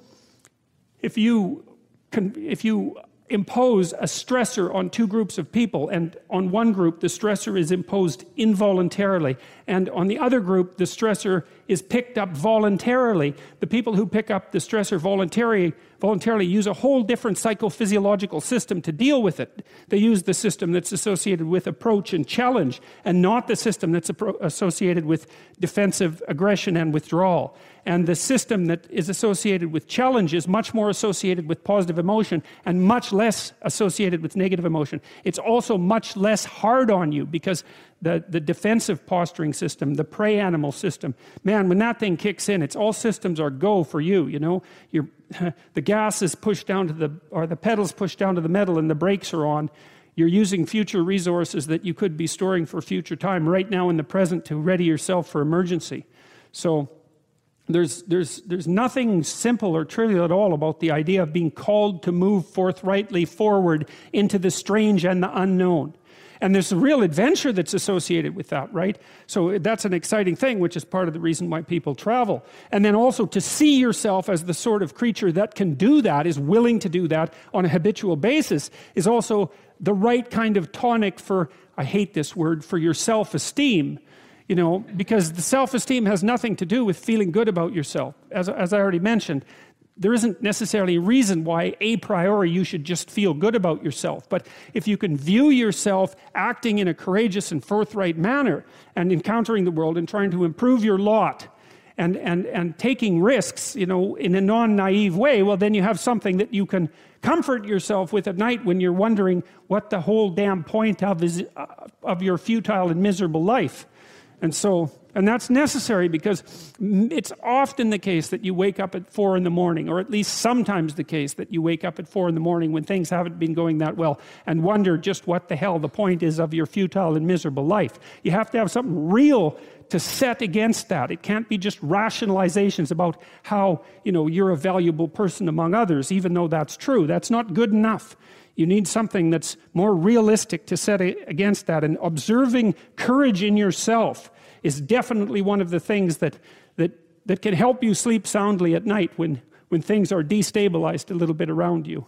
if you, if you impose a stressor on two groups of people, and on one group the stressor is imposed involuntarily, and on the other group the stressor is picked up voluntarily, the people who pick up the stressor voluntarily voluntarily use a whole different psychophysiological system to deal with it. They use the system that's associated with approach and challenge, and not the system that's associated with defensive aggression and withdrawal. And the system that is associated with challenge is much more associated with positive emotion and much less associated with negative emotion. It's also much less hard on you because the, the defensive posturing system, the prey animal system, man, when that thing kicks in, it's all systems are go for you, you know. You're, the gas is pushed down to the, or the pedals pushed down to the metal and the brakes are on. You're using future resources that you could be storing for future time right now in the present to ready yourself for emergency. So There's, there's, there's nothing simple or trivial at all about the idea of being called to move forthrightly forward into the strange and the unknown. And there's a real adventure that's associated with that, right? So that's an exciting thing, which is part of the reason why people travel. And then also to see yourself as the sort of creature that can do that, is willing to do that on a habitual basis, is also the right kind of tonic for, I hate this word, for your self-esteem. You know, because the self-esteem has nothing to do with feeling good about yourself. As, as I already mentioned, there isn't necessarily a reason why a priori you should just feel good about yourself. But if you can view yourself acting in a courageous and forthright manner and encountering the world and trying to improve your lot and, and, and taking risks, you know, in a non-naive way, well, then you have something that you can comfort yourself with at night when you're wondering what the whole damn point of is uh, of your futile and miserable life. And so, And that's necessary because it's often the case that you wake up at four in the morning, or at least sometimes the case that you wake up at four in the morning when things haven't been going that well and wonder just what the hell the point is of your futile and miserable life. You have to have something real to set against that. It can't be just rationalizations about how, you know, you're a valuable person among others, even though that's true. That's not good enough. You need something that's more realistic to set against that. And observing courage in yourself is definitely one of the things that that that can help you sleep soundly at night when when things are destabilized a little bit around you.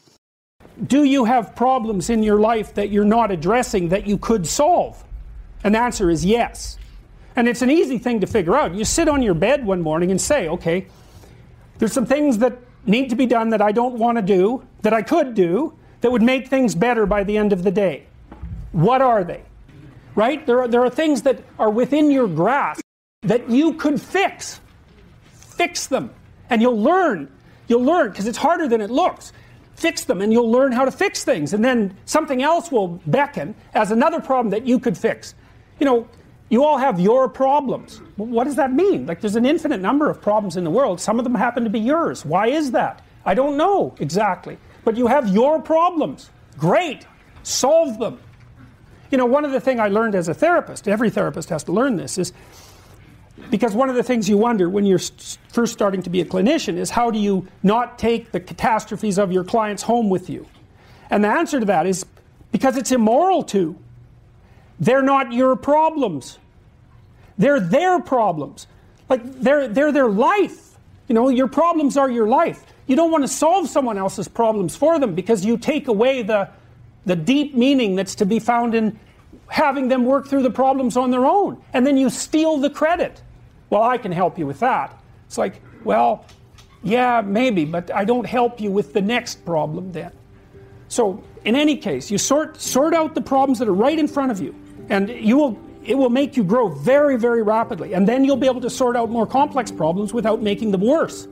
Do you have problems in your life that you're not addressing that you could solve? And the answer is yes. And it's an easy thing to figure out. You sit on your bed one morning and say, okay, there's some things that need to be done that I don't want to do, that I could do, that would make things better by the end of the day. What are they? Right? There are, there are things that are within your grasp that you could fix. Fix them. And you'll learn. You'll learn, because it's harder than it looks. Fix them, and you'll learn how to fix things. And then something else will beckon as another problem that you could fix. You know, you all have your problems. What does that mean? Like, there's an infinite number of problems in the world. Some of them happen to be yours. Why is that? I don't know exactly. But you have your problems. Great. Solve them. You know, one of the things I learned as a therapist, every therapist has to learn this, is because one of the things you wonder when you're first starting to be a clinician is how do you not take the catastrophes of your clients home with you? And the answer to that is because it's immoral to. They're not your problems. They're their problems. Like, they're, they're their life. You know, your problems are your life. You don't want to solve someone else's problems for them because you take away the, the deep meaning that's to be found in having them work through the problems on their own. And then you steal the credit. Well, I can help you with that. It's like, well, yeah, maybe, but I don't help you with the next problem then. So, in any case, you sort sort out the problems that are right in front of you. And you will, it will make you grow very, very rapidly. And then you'll be able to sort out more complex problems without making them worse.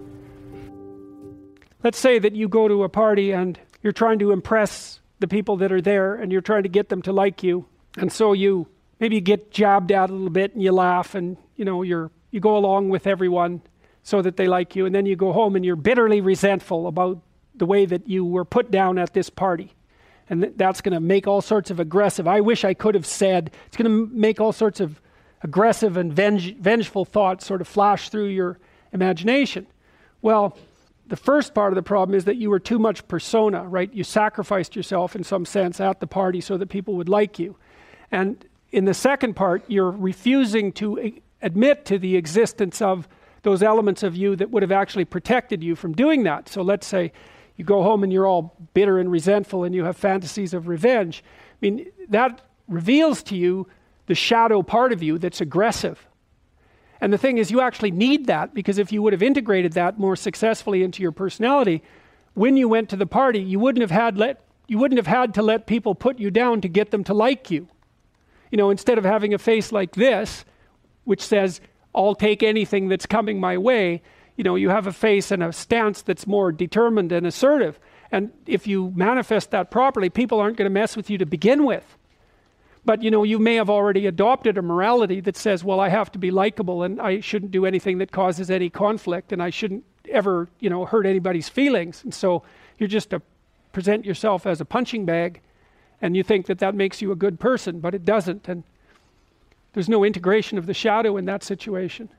Let's say that you go to a party and you're trying to impress the people that are there and you're trying to get them to like you. And so you maybe get jabbed at a little bit and you laugh and, you know, you're you go along with everyone so that they like you. And then you go home and you're bitterly resentful about the way that you were put down at this party. And th- that's going to make all sorts of aggressive, I wish I could have said, it's going to make all sorts of aggressive and venge- vengeful thoughts sort of flash through your imagination. Well, the first part of the problem is that you were too much persona, right? You sacrificed yourself in some sense at the party so that people would like you. And in the second part, you're refusing to a- admit to the existence of those elements of you that would have actually protected you from doing that. So let's say you go home and you're all bitter and resentful and you have fantasies of revenge. I mean, that reveals to you the shadow part of you that's aggressive. And the thing is, you actually need that, because if you would have integrated that more successfully into your personality, when you went to the party, you wouldn't have had let you wouldn't have had to let people put you down to get them to like you. You know, instead of having a face like this, which says, I'll take anything that's coming my way, you know, you have a face and a stance that's more determined and assertive. And if you manifest that properly, people aren't going to mess with you to begin with. But, you know, you may have already adopted a morality that says, well, I have to be likable and I shouldn't do anything that causes any conflict and I shouldn't ever, you know, hurt anybody's feelings. And so you're just to present yourself as a punching bag and you think that that makes you a good person, but it doesn't. And there's no integration of the shadow in that situation.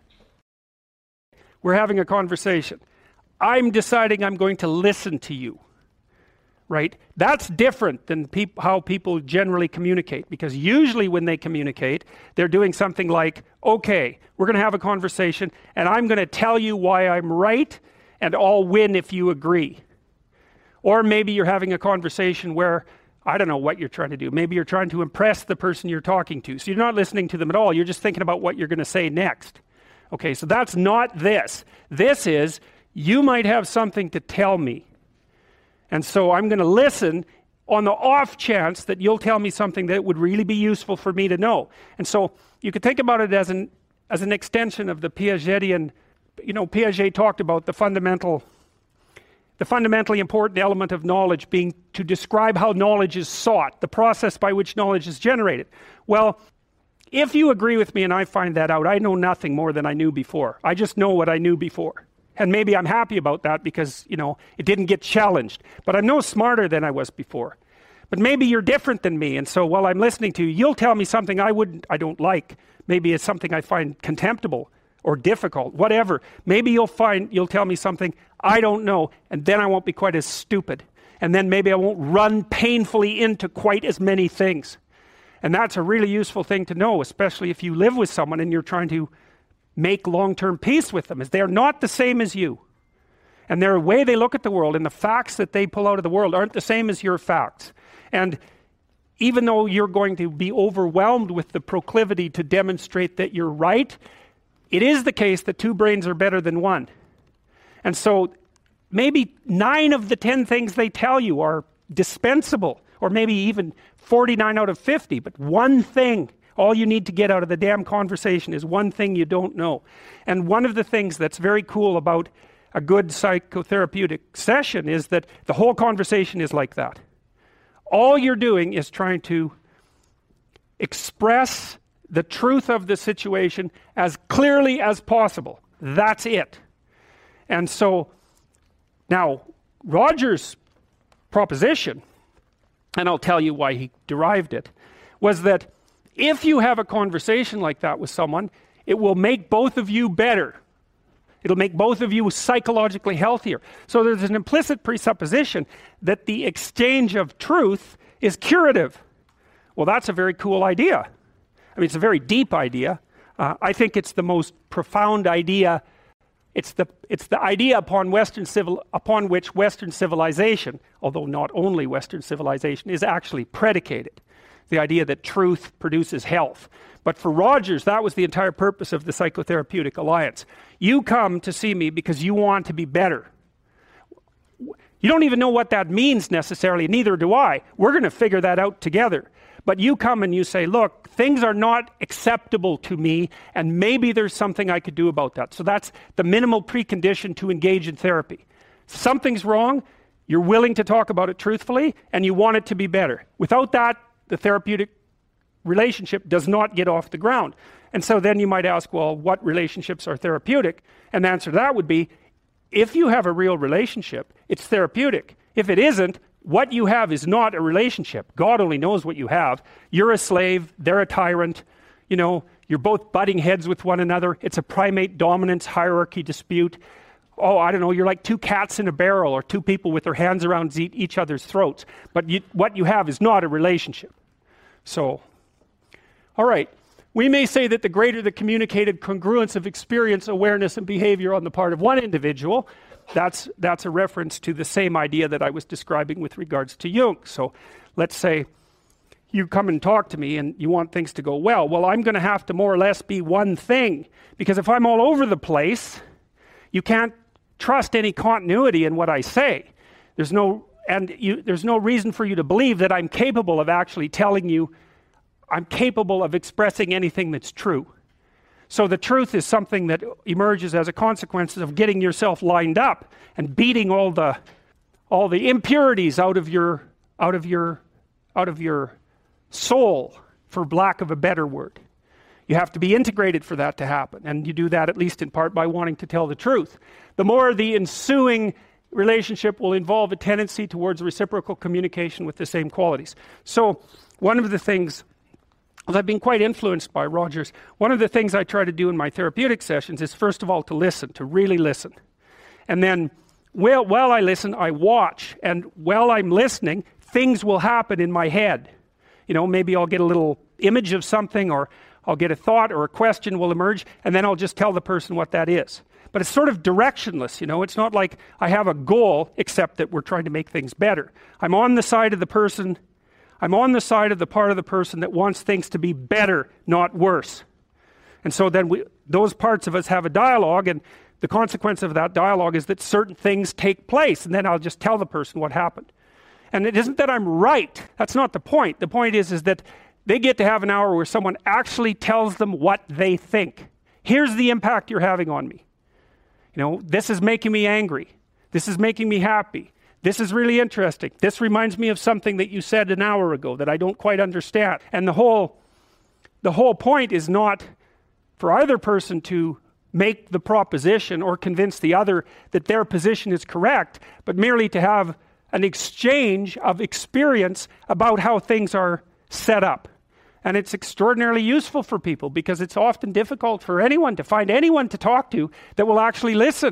We're having a conversation. I'm deciding I'm going to listen to you. Right? That's different than peop- how people generally communicate, because usually when they communicate, they're doing something like, okay, we're going to have a conversation and I'm going to tell you why I'm right and I'll win if you agree. Or maybe you're having a conversation where, I don't know what you're trying to do. Maybe you're trying to impress the person you're talking to. So you're not listening to them at all. You're just thinking about what you're going to say next. Okay, so that's not this. This is, you might have something to tell me. And so I'm going to listen on the off chance that you'll tell me something that would really be useful for me to know. And so you could think about it as an as an extension of the Piagetian, you know, Piaget talked about the fundamental, the fundamentally important element of knowledge being to describe how knowledge is sought, the process by which knowledge is generated. Well, If you agree with me and I find that out, I know nothing more than I knew before. I just know what I knew before. And maybe I'm happy about that because, you know, it didn't get challenged. But I'm no smarter than I was before. But maybe you're different than me, and so while I'm listening to you, you'll tell me something I wouldn't, I don't like. Maybe it's something I find contemptible or difficult, whatever. Maybe you'll find, you'll tell me something I don't know, and then I won't be quite as stupid. And then maybe I won't run painfully into quite as many things. And that's a really useful thing to know, especially if you live with someone and you're trying to make long-term peace with them, is they're not the same as you. And their way they look at the world and the facts that they pull out of the world aren't the same as your facts. And even though you're going to be overwhelmed with the proclivity to demonstrate that you're right, it is the case that two brains are better than one. And so maybe nine of the ten things they tell you are dispensable, or maybe even forty-nine out of fifty, but one thing, all you need to get out of the damn conversation is one thing you don't know. And one of the things that's very cool about a good psychotherapeutic session is that the whole conversation is like that. All you're doing is trying to express the truth of the situation as clearly as possible. That's it. And so, now, Roger's proposition, and I'll tell you why he derived it, was that if you have a conversation like that with someone, it will make both of you better. It'll make both of you psychologically healthier. So there's an implicit presupposition that the exchange of truth is curative. Well, that's a very cool idea. I mean, it's a very deep idea. Uh, I think it's the most profound idea. It's the it's the idea upon Western civil upon which Western civilization, although not only Western civilization, is actually predicated. The idea that truth produces health. But for Rogers, that was the entire purpose of the Psychotherapeutic Alliance. You come to see me because you want to be better. You don't even know what that means necessarily, neither do I. We're going to figure that out together. But you come and you say, look, things are not acceptable to me, and maybe there's something I could do about that. So that's the minimal precondition to engage in therapy. Something's wrong, you're willing to talk about it truthfully, and you want it to be better. Without that, the therapeutic relationship does not get off the ground. And so then you might ask, well, what relationships are therapeutic? And the answer to that would be, if you have a real relationship, it's therapeutic. If it isn't, what you have is not a relationship. God only knows what you have. You're a slave, they're a tyrant, you know, you're both butting heads with one another. It's a primate dominance hierarchy dispute. Oh, I don't know, you're like two cats in a barrel, or two people with their hands around each other's throats. But you, what you have is not a relationship. So, all right. We may say that the greater the communicated congruence of experience, awareness, and behavior on the part of one individual, that's, that's a reference to the same idea that I was describing with regards to Jung. So let's say you come and talk to me and you want things to go well. Well, I'm going to have to more or less be one thing, because if I'm all over the place, you can't trust any continuity in what I say. There's no, and you, there's no reason for you to believe that I'm capable of actually telling you I'm capable of expressing anything that's true. So the truth is something that emerges as a consequence of getting yourself lined up and beating all the all the impurities out of your out of your out of your soul, for lack of a better word. You have to be integrated for that to happen, and you do that at least in part by wanting to tell the truth. The more the ensuing relationship will involve a tendency towards reciprocal communication with the same qualities. So one of the things, I've been quite influenced by Rogers. One of the things I try to do in my therapeutic sessions is, first of all, to listen, to really listen. And then, well, while I listen, I watch. And while I'm listening, things will happen in my head. You know, maybe I'll get a little image of something, or I'll get a thought or a question will emerge, and then I'll just tell the person what that is. But it's sort of directionless, you know. It's not like I have a goal, except that we're trying to make things better. I'm on the side of the person I'm on the side of the part of the person that wants things to be better, not worse. And so then we, those parts of us have a dialogue, and the consequence of that dialogue is that certain things take place, and then I'll just tell the person what happened. And it isn't that I'm right. That's not the point. The point is, is that they get to have an hour where someone actually tells them what they think. Here's the impact you're having on me. You know, this is making me angry. This is making me happy. This is really interesting. This reminds me of something that you said an hour ago that I don't quite understand. And the whole the whole point is not for either person to make the proposition or convince the other that their position is correct, but merely to have an exchange of experience about how things are set up. And it's extraordinarily useful for people because it's often difficult for anyone to find anyone to talk to that will actually listen.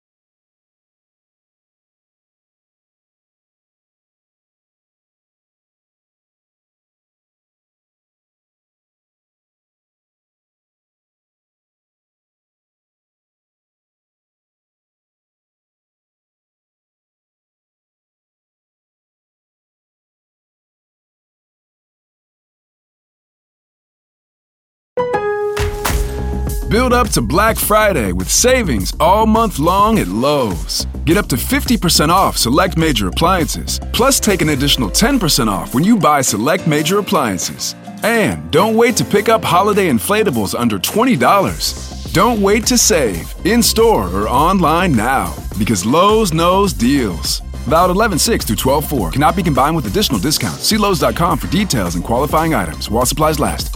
Build up to Black Friday with savings all month long at Lowe's. Get up to fifty percent off select major appliances, plus take an additional ten percent off when you buy select major appliances. And don't wait to pick up holiday inflatables under twenty dollars. Don't wait to save, in-store or online now, because Lowe's knows deals. Valid eleven six through twelve four. Cannot be combined with additional discounts. See Lowe's dot com for details and qualifying items while supplies last.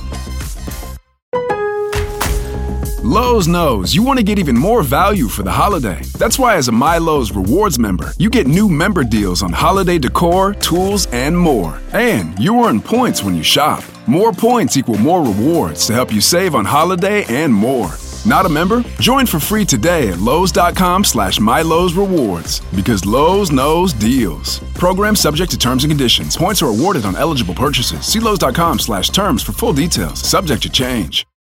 Lowe's knows you want to get even more value for the holiday. That's why as a MyLowe's Rewards member, you get new member deals on holiday decor, tools, and more. And you earn points when you shop. More points equal more rewards to help you save on holiday and more. Not a member? Join for free today at Lowe's dot com slash MyLowe's Rewards. Because Lowe's knows deals. Program subject to terms and conditions. Points are awarded on eligible purchases. See Lowe's dot com slash terms for full details. Subject to change.